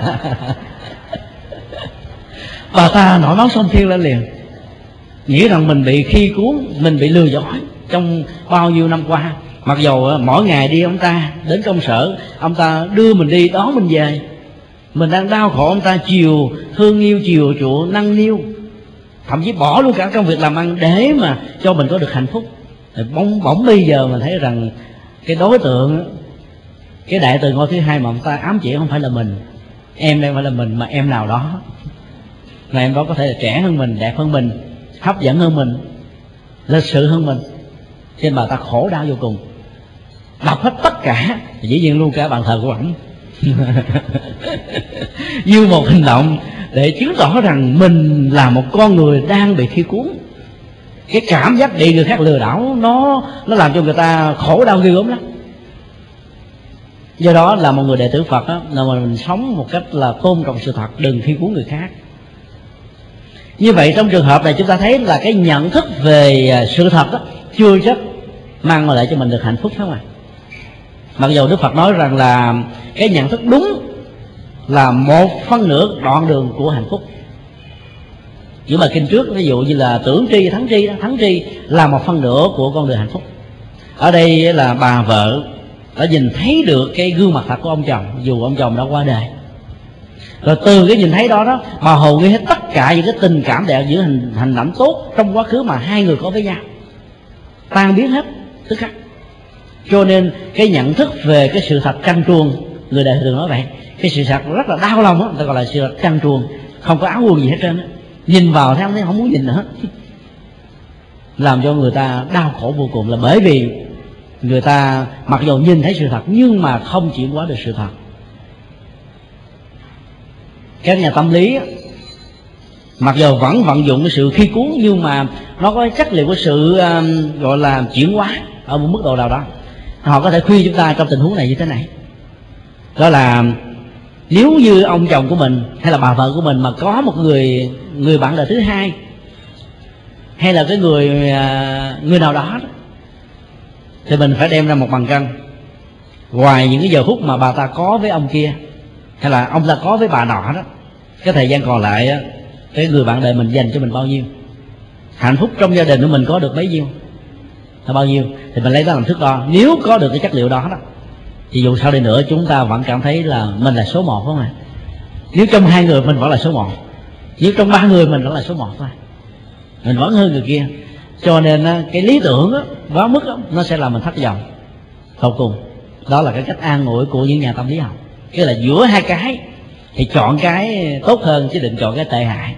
S1: Bà ta nổi máu xông thiên lên liền, nghĩ rằng mình bị khi cuốn, mình bị lừa dối trong bao nhiêu năm qua. Mặc dù mỗi ngày đi ông ta đến công sở, ông ta đưa mình đi đón mình về, mình đang đau khổ, ông ta chiều thương yêu, chiều chuộng, nâng niu, thậm chí bỏ luôn cả công việc làm ăn để mà cho mình có được hạnh phúc. Bỗng bỗng bây giờ mình thấy rằng cái đối tượng, cái đại từ ngôi thứ hai mà ông ta ám chỉ không phải là mình, em đây phải là mình, mà em nào đó. Mà em đó có thể là trẻ hơn mình, đẹp hơn mình, hấp dẫn hơn mình, lịch sự hơn mình. Cho nên bà ta khổ đau vô cùng. Đọc hết tất cả, dĩ nhiên luôn cả bàn thờ của ổng như một hành động để chứng tỏ rằng mình là một con người đang bị khi cuốn. Cái cảm giác bị người khác lừa đảo nó nó làm cho người ta khổ đau ghê gớm lắm. Do đó là một người đệ tử Phật đó, là mình sống một cách là tôn trọng sự thật, đừng khi cuốn người khác. Như vậy trong trường hợp này chúng ta thấy là cái nhận thức về sự thật đó chưa chắc mang lại cho mình được hạnh phúc, phải không ạ? Mặc dù Đức Phật nói rằng là cái nhận thức đúng là một phân nửa đoạn đường của hạnh phúc. Những bài kinh trước ví dụ như là tưởng tri, thắng tri đó, thắng tri là một phân nửa của con đường hạnh phúc. Ở đây là bà vợ đã nhìn thấy được cái gương mặt thật của ông chồng dù ông chồng đã qua đời. Rồi từ cái nhìn thấy đó đó, bà hồ nghĩ hết tất cả những cái tình cảm đẹp, những hình hành động tốt trong quá khứ mà hai người có với nhau, tan biến hết tức khắc. Cho nên cái nhận thức về cái sự thật trăn truồng, người đời thường nói vậy, cái sự thật rất là đau lòng đó, người ta gọi là sự thật trăn truồng, không có áo quần gì hết trơn á, nhìn vào thấy không, thấy không muốn nhìn nữa, làm cho người ta đau khổ vô cùng. Là bởi vì người ta mặc dù nhìn thấy sự thật nhưng mà không chuyển hóa được sự thật. Các nhà tâm lý mặc dù vẫn vận dụng cái sự khi cuốn, nhưng mà nó có chất liệu của sự uh, gọi là chuyển hóa ở một mức độ nào đó. Họ có thể khuyên chúng ta trong tình huống này như thế này, đó là nếu như ông chồng của mình hay là bà vợ của mình mà có một người người bạn đời thứ hai, hay là cái người uh, người nào đó, đó thì mình phải đem ra một bằng cân. Ngoài những cái giờ phút mà bà ta có với ông kia, hay là ông ta có với bà nọ đó, cái thời gian còn lại cái người bạn đời mình dành cho mình bao nhiêu, hạnh phúc trong gia đình của mình có được bấy nhiêu hay bao nhiêu, thì mình lấy đó làm thước đo. Nếu có được cái chất liệu đó đó thì dù sao đi nữa chúng ta vẫn cảm thấy là mình là số một, phải không ạ? Nếu trong hai người mình vẫn là số một, nếu trong ba người mình vẫn là số một thôi, mình vẫn hơn người kia. Cho nên cái lý tưởng đó, quá mức đó, nó sẽ làm mình thất vọng sau cùng. Đó là cái cách an ủi của những nhà tâm lý học, cái là giữa hai cái thì chọn cái tốt hơn chứ đừng chọn cái tệ hại.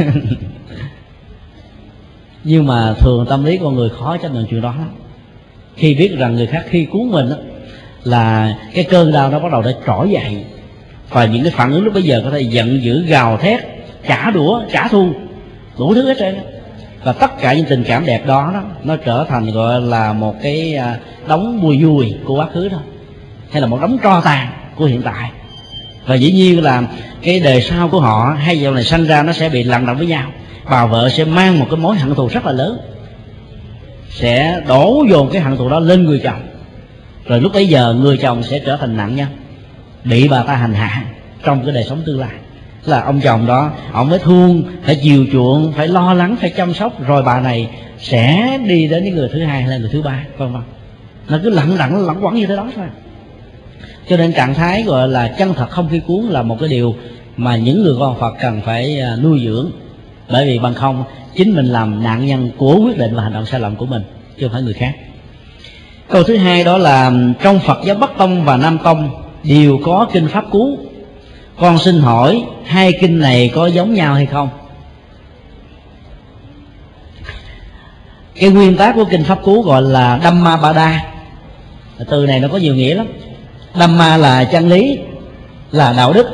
S1: Nhưng mà thường tâm lý con người khó chấp nhận chuyện đó lắm. Khi biết rằng người khác khi cuốn mình đó, là cái cơn đau nó bắt đầu đã trỗi dậy, và những cái phản ứng lúc bây giờ có thể giận dữ, gào thét, trả đũa, trả thù, đủ thứ hết trơn. Và tất cả những tình cảm đẹp đó, đó nó trở thành gọi là một cái đống bùi dùi của quá khứ thôi, hay là một đống tro tàn của hiện tại. Và dĩ nhiên là cái đời sau của họ hay dạo này sanh ra nó sẽ bị lằng đọng với nhau. Bà vợ sẽ mang một cái mối hận thù rất là lớn, sẽ đổ dồn cái hận thù đó lên người chồng. Rồi lúc bấy giờ người chồng sẽ trở thành nạn nhân, bị bà ta hành hạ trong cái đời sống tương lai. Là ông chồng đó, ông phải thương, phải chiều chuộng, phải lo lắng, phải chăm sóc, rồi bà này sẽ đi đến những người thứ hai hay là người thứ ba, vân vân. Nó cứ lẳng lặng lẳng quẩn như thế đó thôi. Cho nên trạng thái gọi là chân thật không khi cuốn là một cái điều mà những người con Phật cần phải nuôi dưỡng, bởi vì bằng không chính mình làm nạn nhân của quyết định và hành động sai lầm của mình, chứ không phải người khác. Câu thứ hai đó là trong Phật giáo Bắc Tông và Nam Tông đều có kinh Pháp Cú. Con xin hỏi hai kinh này có giống nhau hay không? Cái nguyên tác của kinh Pháp Cú gọi là Dhamma Pada. Từ này nó có nhiều nghĩa lắm. Dhamma là chân lý, là đạo đức.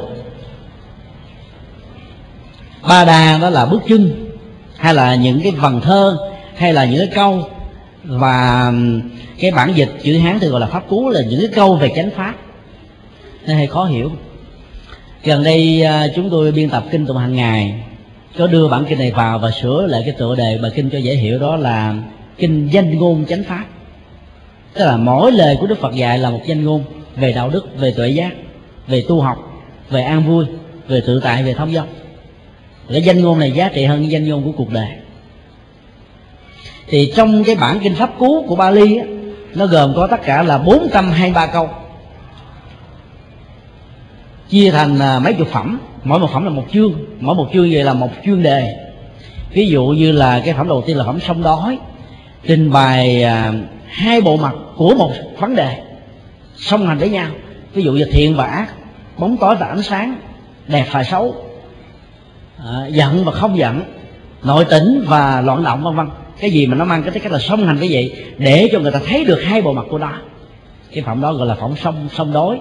S1: Pada đó là bước chân, hay là những cái vần thơ, hay là những cái câu. Và cái bản dịch chữ Hán thì gọi là Pháp Cú, là những cái câu về chánh pháp. Nó hơi khó hiểu. Gần đây chúng tôi biên tập kinh tụng hàng ngày, có đưa bản kinh này vào và sửa lại cái tựa đề bài kinh cho dễ hiểu, đó là kinh danh ngôn chánh pháp. Tức là mỗi lời của Đức Phật dạy là một danh ngôn về đạo đức, về tuệ giác, về tu học, về an vui, về tự tại, về thông dong. Cái danh ngôn này giá trị hơn cái danh ngôn của cuộc đời. Thì trong cái bản kinh Pháp Cú của Bali á, nó gồm có tất cả là bốn trăm hai mươi ba câu, chia thành mấy chục phẩm, mỗi một phẩm là một chương, mỗi một chương vậy là một chuyên đề. Ví dụ như là cái phẩm đầu tiên là phẩm sông đói, trình bày hai bộ mặt của một vấn đề song hành với nhau, ví dụ như thiện và ác, bóng tối và ánh sáng, đẹp và xấu, à, giận và không giận, nội tỉnh và loạn động, vân vân. Cái gì mà nó mang cái cách là song hành cái gì, để cho người ta thấy được hai bộ mặt của nó. Cái phẩm đó gọi là phẩm song song đối.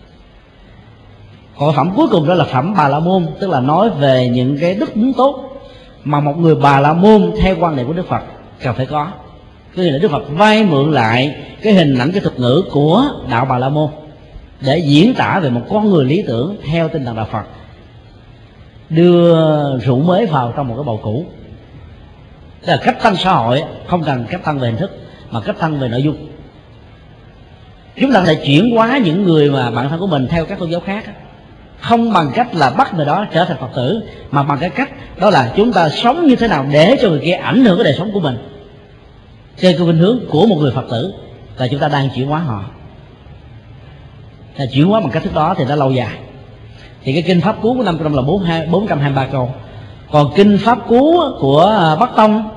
S1: Còn phẩm cuối cùng đó là phẩm Bà La Môn, tức là nói về những cái đức tính tốt mà một người Bà La Môn theo quan niệm của Đức Phật cần phải có. Cứ như là Đức Phật vay mượn lại cái hình ảnh, cái thuật ngữ của đạo Bà La Môn để diễn tả về một con người lý tưởng theo tinh thần đạo Phật, đưa rượu mới vào trong một cái bầu cũ. Tức là cách tăng xã hội không cần cách tăng về hình thức, mà cách tăng về nội dung. Chúng ta có thể chuyển hóa những người mà bạn thân của mình theo các tôn giáo khác, không bằng cách là bắt người đó trở thành Phật tử, mà bằng cái cách đó là chúng ta sống như thế nào để cho người kia ảnh hưởng cái đời sống của mình trên cái khuynh hướng của một người Phật tử, là chúng ta đang chuyển hóa họ. Là chuyển hóa bằng cách thức đó thì nó lâu dài. Thì cái kinh Pháp Cú của năm trăm là bốn trăm hai mươi ba câu. Còn kinh Pháp Cú của Bắc Tông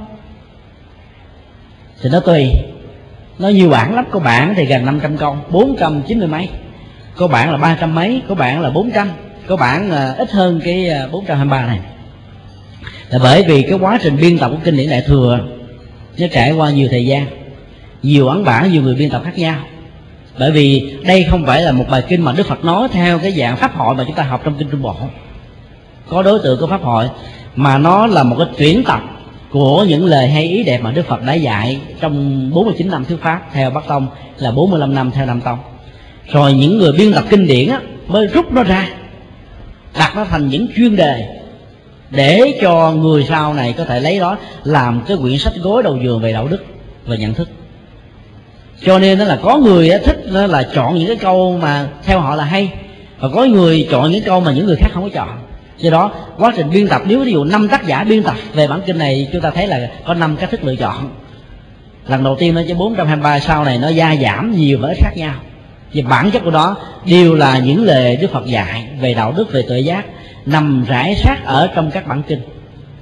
S1: thì nó tùy, nó nhiều bản lắm. Có bản thì gần năm trăm câu, bốn trăm chín mươi mấy, có bản là ba trăm mấy, có bản là bốn trăm, có bản uh, ít hơn cái uh, bốn trăm hai mươi ba này. Là bởi vì cái quá trình biên tập của kinh điển Đại Thừa nó trải qua nhiều thời gian, nhiều ấn bản, nhiều người biên tập khác nhau. Bởi vì đây không phải là một bài kinh mà Đức Phật nói theo cái dạng pháp hội mà chúng ta học trong kinh Trung Bộ, có đối tượng của pháp hội, mà nó là một cái tuyển tập của những lời hay ý đẹp mà Đức Phật đã dạy trong bốn mươi chín năm thuyết pháp theo Bắc Tông, là bốn mươi lăm năm theo Nam Tông. Rồi những người biên tập kinh điển á, mới rút nó ra, đặt nó thành những chuyên đề để cho người sau này có thể lấy đó làm cái quyển sách gối đầu giường về đạo đức và nhận thức. Cho nên đó là có người thích đó là chọn những cái câu mà theo họ là hay, và có người chọn những câu mà những người khác không có chọn. Do đó quá trình biên tập, nếu ví dụ năm tác giả biên tập về bản kinh này, chúng ta thấy là có năm cách thức lựa chọn. Lần đầu tiên nó cho bốn trăm hai mươi ba, sau này nó gia giảm nhiều và ít khác nhau. Vì bản chất của đó đều là những lời Đức Phật dạy về đạo đức, về tuệ giác, nằm rải rác ở trong các bản kinh.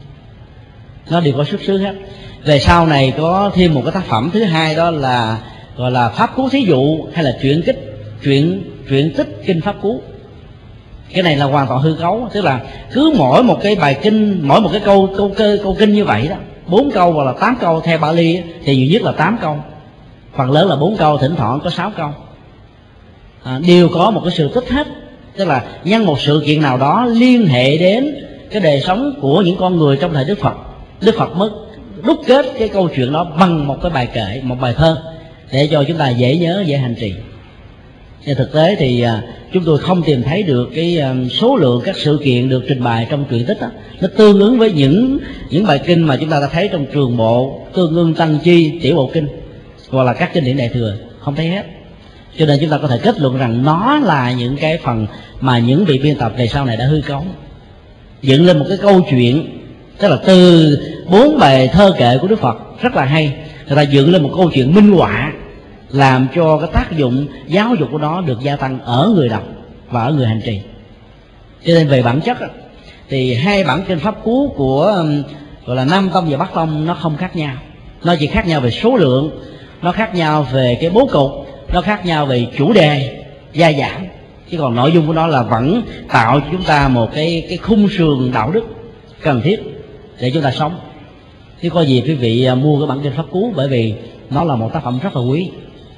S1: Nó đều có xuất xứ hết. Về sau này có thêm một cái tác phẩm thứ hai, đó là gọi là Pháp Cú thí dụ, hay là truyện kích truyện truyện tích kinh Pháp Cú. Cái này là hoàn toàn hư cấu, tức là cứ mỗi một cái bài kinh, mỗi một cái câu câu câu, câu kinh như vậy đó, bốn câu hoặc là tám câu theo Bali thì nhiều nhất là tám câu, phần lớn là bốn câu, thỉnh thoảng có sáu câu, à, đều có một cái sự tích hết. Tức là nhân một sự kiện nào đó liên hệ đến cái đời sống của những con người trong thời Đức Phật, Đức Phật mới đúc kết cái câu chuyện đó bằng một cái bài kệ, một bài thơ, để cho chúng ta dễ nhớ, dễ hành trì. Trên thực tế thì chúng tôi không tìm thấy được cái số lượng các sự kiện được trình bày trong truyện tích đó, nó tương ứng với những những bài kinh mà chúng ta đã thấy trong Trường Bộ, Tương Ưng, Tăng Chi, Tiểu Bộ Kinh, hoặc là các kinh điển Đại Thừa, không thấy hết. Cho nên chúng ta có thể kết luận rằng nó là những cái phần mà những vị biên tập về sau này đã hư cấu, dựng lên một cái câu chuyện. Tức là từ bốn bài thơ kệ của Đức Phật rất là hay, người ta dựng lên một câu chuyện minh họa, làm cho cái tác dụng giáo dục của nó được gia tăng ở người đọc và ở người hành trì. Cho nên về bản chất thì hai bản kinh pháp cú của gọi là Nam Tông và Bắc Tông nó không khác nhau. Nó chỉ khác nhau về số lượng, nó khác nhau về cái bố cục, nó khác nhau về chủ đề, gia giảm. Chứ còn nội dung của nó là vẫn tạo cho chúng ta một cái cái khung sườn đạo đức cần thiết để chúng ta sống. Chứ có gì quý vị mua cái bản kinh pháp cú, bởi vì nó là một tác phẩm rất là quý.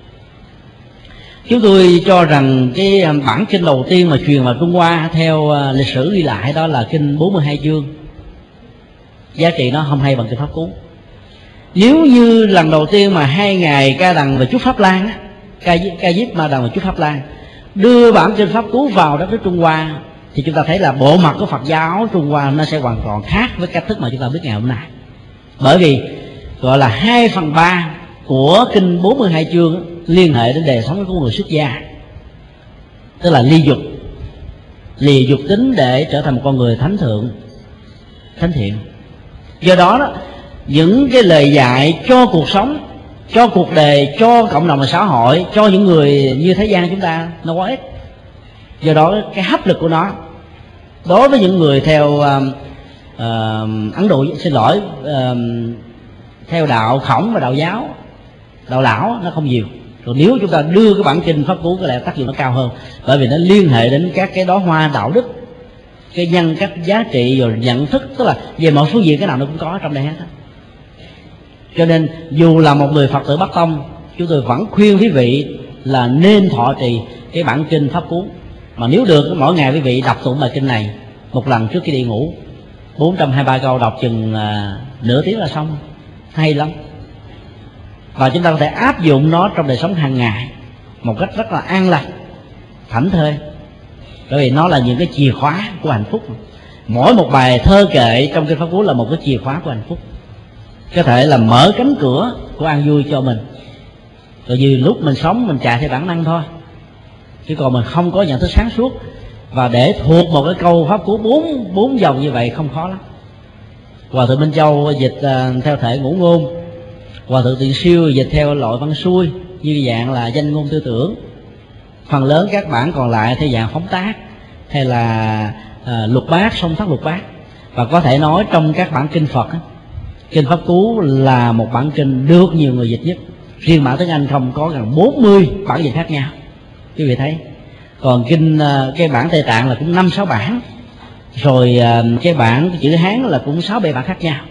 S1: Chúng tôi cho rằng cái bản kinh đầu tiên mà truyền vào Trung Hoa theo lịch sử ghi lại đó là kinh bốn mươi hai chương. Giá trị nó không hay bằng kinh pháp cú. Nếu như lần đầu tiên mà hai ngài Ca Đằng và Chúc Pháp Lan á, Ca, Ca Diếp Ma Đằng và Chúc Pháp Lan đưa bản kinh pháp cú vào đất nước Trung Hoa, thì chúng ta thấy là bộ mặt của Phật giáo Trung Hoa nó sẽ hoàn toàn khác với cách thức mà chúng ta biết ngày hôm nay. Bởi vì gọi là hai phần ba của kinh bốn mươi hai chương liên hệ đến đời sống của người xuất gia, tức là ly dục, lìa dục tính để trở thành một con người thánh thượng, thánh thiện. Do đó đó, những cái lời dạy cho cuộc sống, cho cuộc đời, cho cộng đồng và xã hội, cho những người như thế gian chúng ta nó quá ít. Do đó cái hấp lực của nó đối với những người theo uh, uh, Ấn Độ, xin lỗi, uh, theo đạo Khổng và đạo giáo, đạo lão, nó không nhiều. Rồi nếu chúng ta đưa cái bản kinh pháp cú, có lẽ tác dụng nó cao hơn, bởi vì nó liên hệ đến các cái đóa hoa đạo đức, cái nhân cách, giá trị rồi nhận thức, tức là về mọi phương diện cái nào nó cũng có trong đây hết. Cho nên dù là một người Phật tử Bắc Tông, chúng tôi vẫn khuyên quý vị là nên thọ trì cái bản kinh pháp cú. Mà nếu được, mỗi ngày quý vị đọc tụng bài kinh này một lần trước khi đi ngủ, bốn trăm hai mươi ba câu đọc chừng à, nửa tiếng là xong, hay lắm. Và chúng ta có thể áp dụng nó trong đời sống hàng ngày một cách rất là an lành, thảnh thơi. Bởi vì nó là những cái chìa khóa của hạnh phúc. Mỗi một bài thơ kệ trong kinh pháp cú là một cái chìa khóa của hạnh phúc, có thể là mở cánh cửa của an vui cho mình. Rồi như lúc mình sống mình chạy theo bản năng thôi, chứ còn mình không có nhận thức sáng suốt. Và để thuộc một cái câu pháp cú bốn bốn dòng như vậy không khó lắm. Hòa thượng Minh Châu dịch uh, theo thể ngũ ngôn, Hòa thượng Tiền Siêu dịch theo loại văn xuôi như dạng là danh ngôn tư tưởng. Phần lớn các bản còn lại theo dạng phóng tác hay là uh, lục bát, song thất lục bát. Và có thể nói trong các bản kinh Phật, kinh pháp cú là một bản kinh được nhiều người dịch nhất. Riêng bản tiếng Anh không có gần bốn mươi bản dịch khác nhau, quý vị thấy. Còn kinh cái bản Tây Tạng là cũng năm sáu bản, rồi cái bản chữ Hán là cũng sáu bảy bản khác nhau.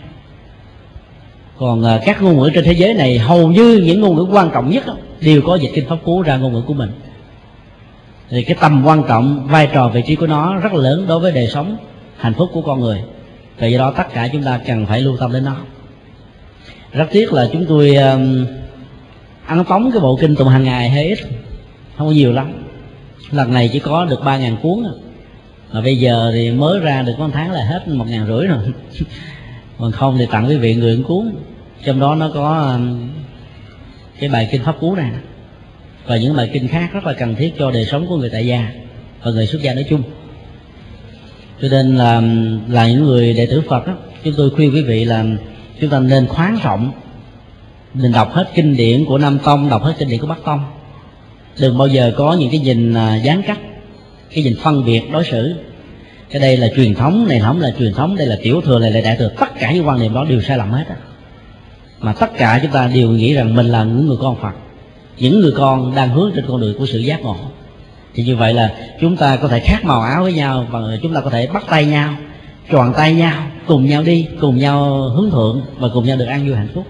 S1: Còn các ngôn ngữ trên thế giới này, hầu như những ngôn ngữ quan trọng nhất đều có dịch kinh pháp cú ra ngôn ngữ của mình. Thì cái tầm quan trọng, vai trò, vị trí của nó rất là lớn đối với đời sống hạnh phúc của con người. Vì do đó tất cả chúng ta cần phải lưu tâm đến nó. Rất tiếc là chúng tôi um, ấn tống cái bộ kinh tụng hàng ngày hơi ít, không có nhiều lắm. Lần này chỉ có được ba ngàn cuốn, mà bây giờ thì mới ra được một tháng là hết một ngàn rưỡi rồi. Còn không thì tặng quý vị người một cuốn. Trong đó nó có um, cái bài kinh pháp cú này và những bài kinh khác rất là cần thiết cho đời sống của người tại gia và người xuất gia nói chung. Cho nên là là những người đệ tử Phật đó, chúng tôi khuyên quý vị là chúng ta nên khoáng rộng, mình đọc hết kinh điển của Nam Tông, đọc hết kinh điển của Bắc Tông. Đừng bao giờ có những cái nhìn gián cách, cái nhìn phân biệt đối xử. Cái đây là truyền thống, này không là truyền thống, đây là tiểu thừa, này là đại thừa. Tất cả những quan niệm đó đều sai lầm hết á. Mà tất cả chúng ta đều nghĩ rằng mình là những người con Phật, những người con đang hướng trên con đường của sự giác ngộ. Thì như vậy là chúng ta có thể khác màu áo với nhau, và chúng ta có thể bắt tay nhau, tròn tay nhau, cùng nhau đi, cùng nhau hướng thượng và cùng nhau được an vui hạnh phúc.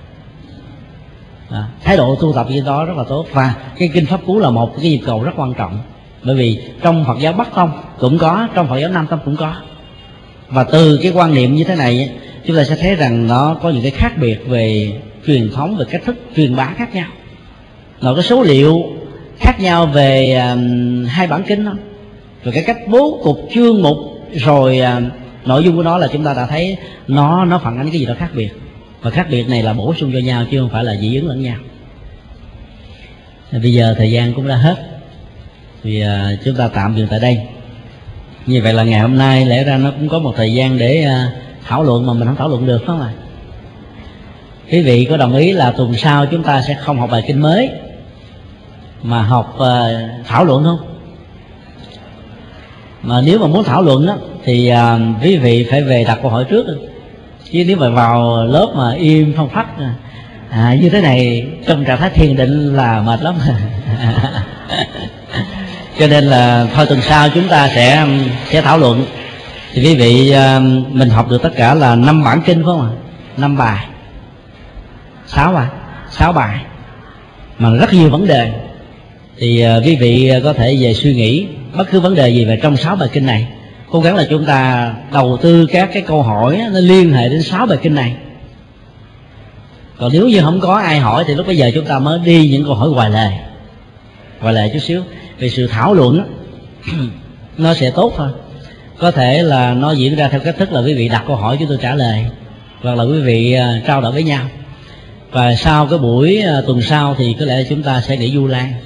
S1: À, thái độ tu tập như đó rất là tốt. Và cái kinh pháp cú là một cái nhịp cầu rất quan trọng, bởi vì trong Phật giáo Bắc Tông cũng có, trong Phật giáo Nam Tông cũng có. Và từ cái quan niệm như thế này, chúng ta sẽ thấy rằng nó có những cái khác biệt về truyền thống, về cách thức truyền bá khác nhau. Nó có số liệu khác nhau về um, hai bản kinh đó, rồi cái cách bố cục chương mục, rồi uh, nội dung của nó là chúng ta đã thấy nó nó phản ánh cái gì đó khác biệt. Và khác biệt này là bổ sung cho nhau chứ không phải là dị ứng lẫn nhau. Bây giờ thời gian cũng đã hết, thì uh, chúng ta tạm dừng tại đây. Như vậy là ngày hôm nay lẽ ra nó cũng có một thời gian để uh, thảo luận mà mình không thảo luận được, phải không ạ? Quý vị có đồng ý là tuần sau chúng ta sẽ không học bài kinh mới mà học uh, thảo luận không? Mà nếu mà muốn thảo luận đó, thì à, quý vị phải về đặt câu hỏi trước. Chứ nếu mà vào lớp mà im phong phách à, như thế này trong trạng thái thiền định là mệt lắm. Cho nên là thôi tuần sau chúng ta sẽ sẽ thảo luận. Thì quý vị à, mình học được tất cả là năm bản kinh phải không ạ? Năm bài, sáu bài, sáu bài mà rất nhiều vấn đề. Thì uh, quý vị có thể về suy nghĩ bất cứ vấn đề gì về trong sáu bài kinh này. Cố gắng là chúng ta đầu tư các cái câu hỏi nó liên hệ đến sáu bài kinh này. Còn nếu như không có ai hỏi thì lúc bây giờ chúng ta mới đi những câu hỏi ngoài lề, ngoài lề chút xíu. Vì sự thảo luận nó sẽ tốt thôi. Có thể là nó diễn ra theo cách thức là quý vị đặt câu hỏi chúng tôi trả lời, hoặc là quý vị uh, trao đổi với nhau. Và sau cái buổi uh, tuần sau thì có lẽ chúng ta sẽ nghỉ Du Lan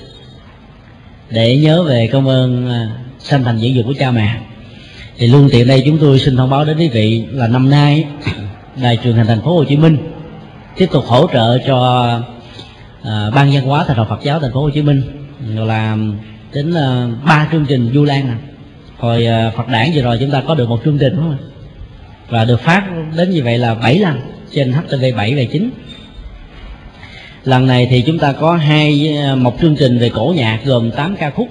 S1: để nhớ về công ơn uh, sanh thành dưỡng dục của cha mẹ. Thì luôn tiện đây chúng tôi xin thông báo đến quý vị là năm nay Đài Truyền hình Thành phố Hồ Chí Minh tiếp tục hỗ trợ cho uh, Ban Văn hóa Thành đoàn Phật giáo Thành phố Hồ Chí Minh làm đến ba uh, chương trình Du Lan này. Hồi uh, Phật đản vừa rồi chúng ta có được một chương trình đúng không? Và được phát đến như vậy là bảy lần trên H T V bảy và chín. Lần này thì chúng ta có hai một chương trình về cổ nhạc gồm tám ca khúc,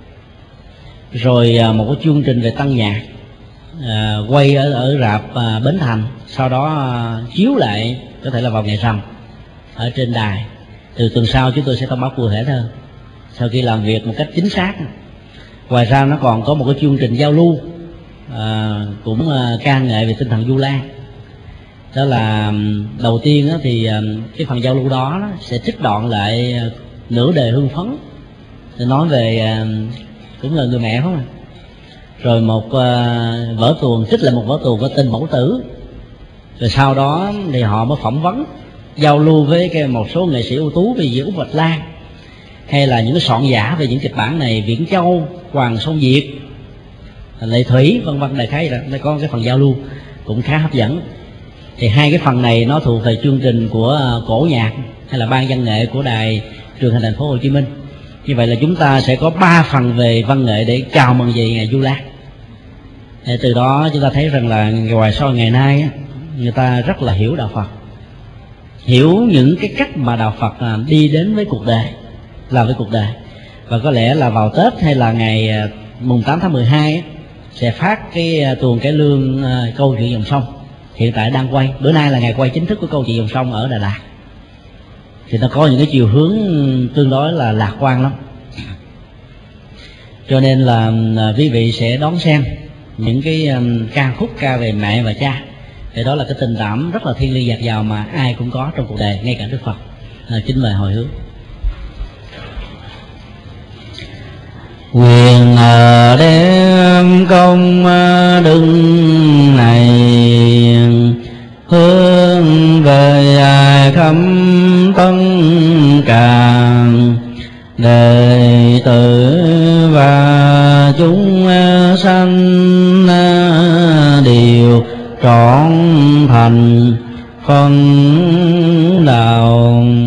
S1: rồi một cái chương trình về tăng nhạc à, quay ở ở rạp à, Bến Thành, sau đó à, chiếu lại có thể là vào ngày rằm ở trên đài. Từ tuần sau chúng tôi sẽ thông báo cụ thể hơn sau khi làm việc một cách chính xác. Ngoài ra nó còn có một cái chương trình giao lưu à, cũng à, ca ngợi về tinh thần Du Lan. Đó là đầu tiên đó, thì cái phần giao lưu đó, đó sẽ trích đoạn lại nửa đời hương phấn, để nói về cũng là người mẹ không à. Rồi một uh, vở tuồng, trích lại một vở tuồng có tên Mẫu Tử. Rồi sau đó thì họ mới phỏng vấn giao lưu với cái một số nghệ sĩ ưu tú về diễn Úc Bạch Lan, hay là những cái soạn giả về những kịch bản này, Viễn Châu, Hoàng Sông Việt, Lệ Thủy, vân vân. Đại khái là nó có cái phần giao lưu cũng khá hấp dẫn. Thì hai cái phần này nó thuộc về chương trình của cổ nhạc hay là ban văn nghệ của Đài Truyền hình Thành phố Hồ Chí Minh. Như vậy là chúng ta sẽ có ba phần về văn nghệ để chào mừng về ngày Du Lan. Để từ đó chúng ta thấy rằng là ngoài sau ngày nay người ta rất là hiểu đạo Phật, hiểu những cái cách mà đạo Phật đi đến với cuộc đời, làm với cuộc đời. Và có lẽ là vào Tết hay là ngày mùng tám tháng mười hai sẽ phát cái tuồng cải lương câu chuyện dòng sông. Hiện tại đang quay, bữa nay là ngày quay chính thức của câu chuyện dòng sông ở Đà Lạt. Thì nó có những cái chiều hướng tương đối là lạc quan lắm. Cho nên là quý vị sẽ đón xem những cái ca khúc ca về mẹ và cha. Thì đó là cái tình cảm rất là thiêng liêng dạt dào mà ai cũng có trong cuộc đời, ngay cả Đức Phật. À, kính mời hồi hướng. Quyền đem công đức này hướng về khắp tất cả đệ tử và chúng sanh đều trọn thành phân đạo.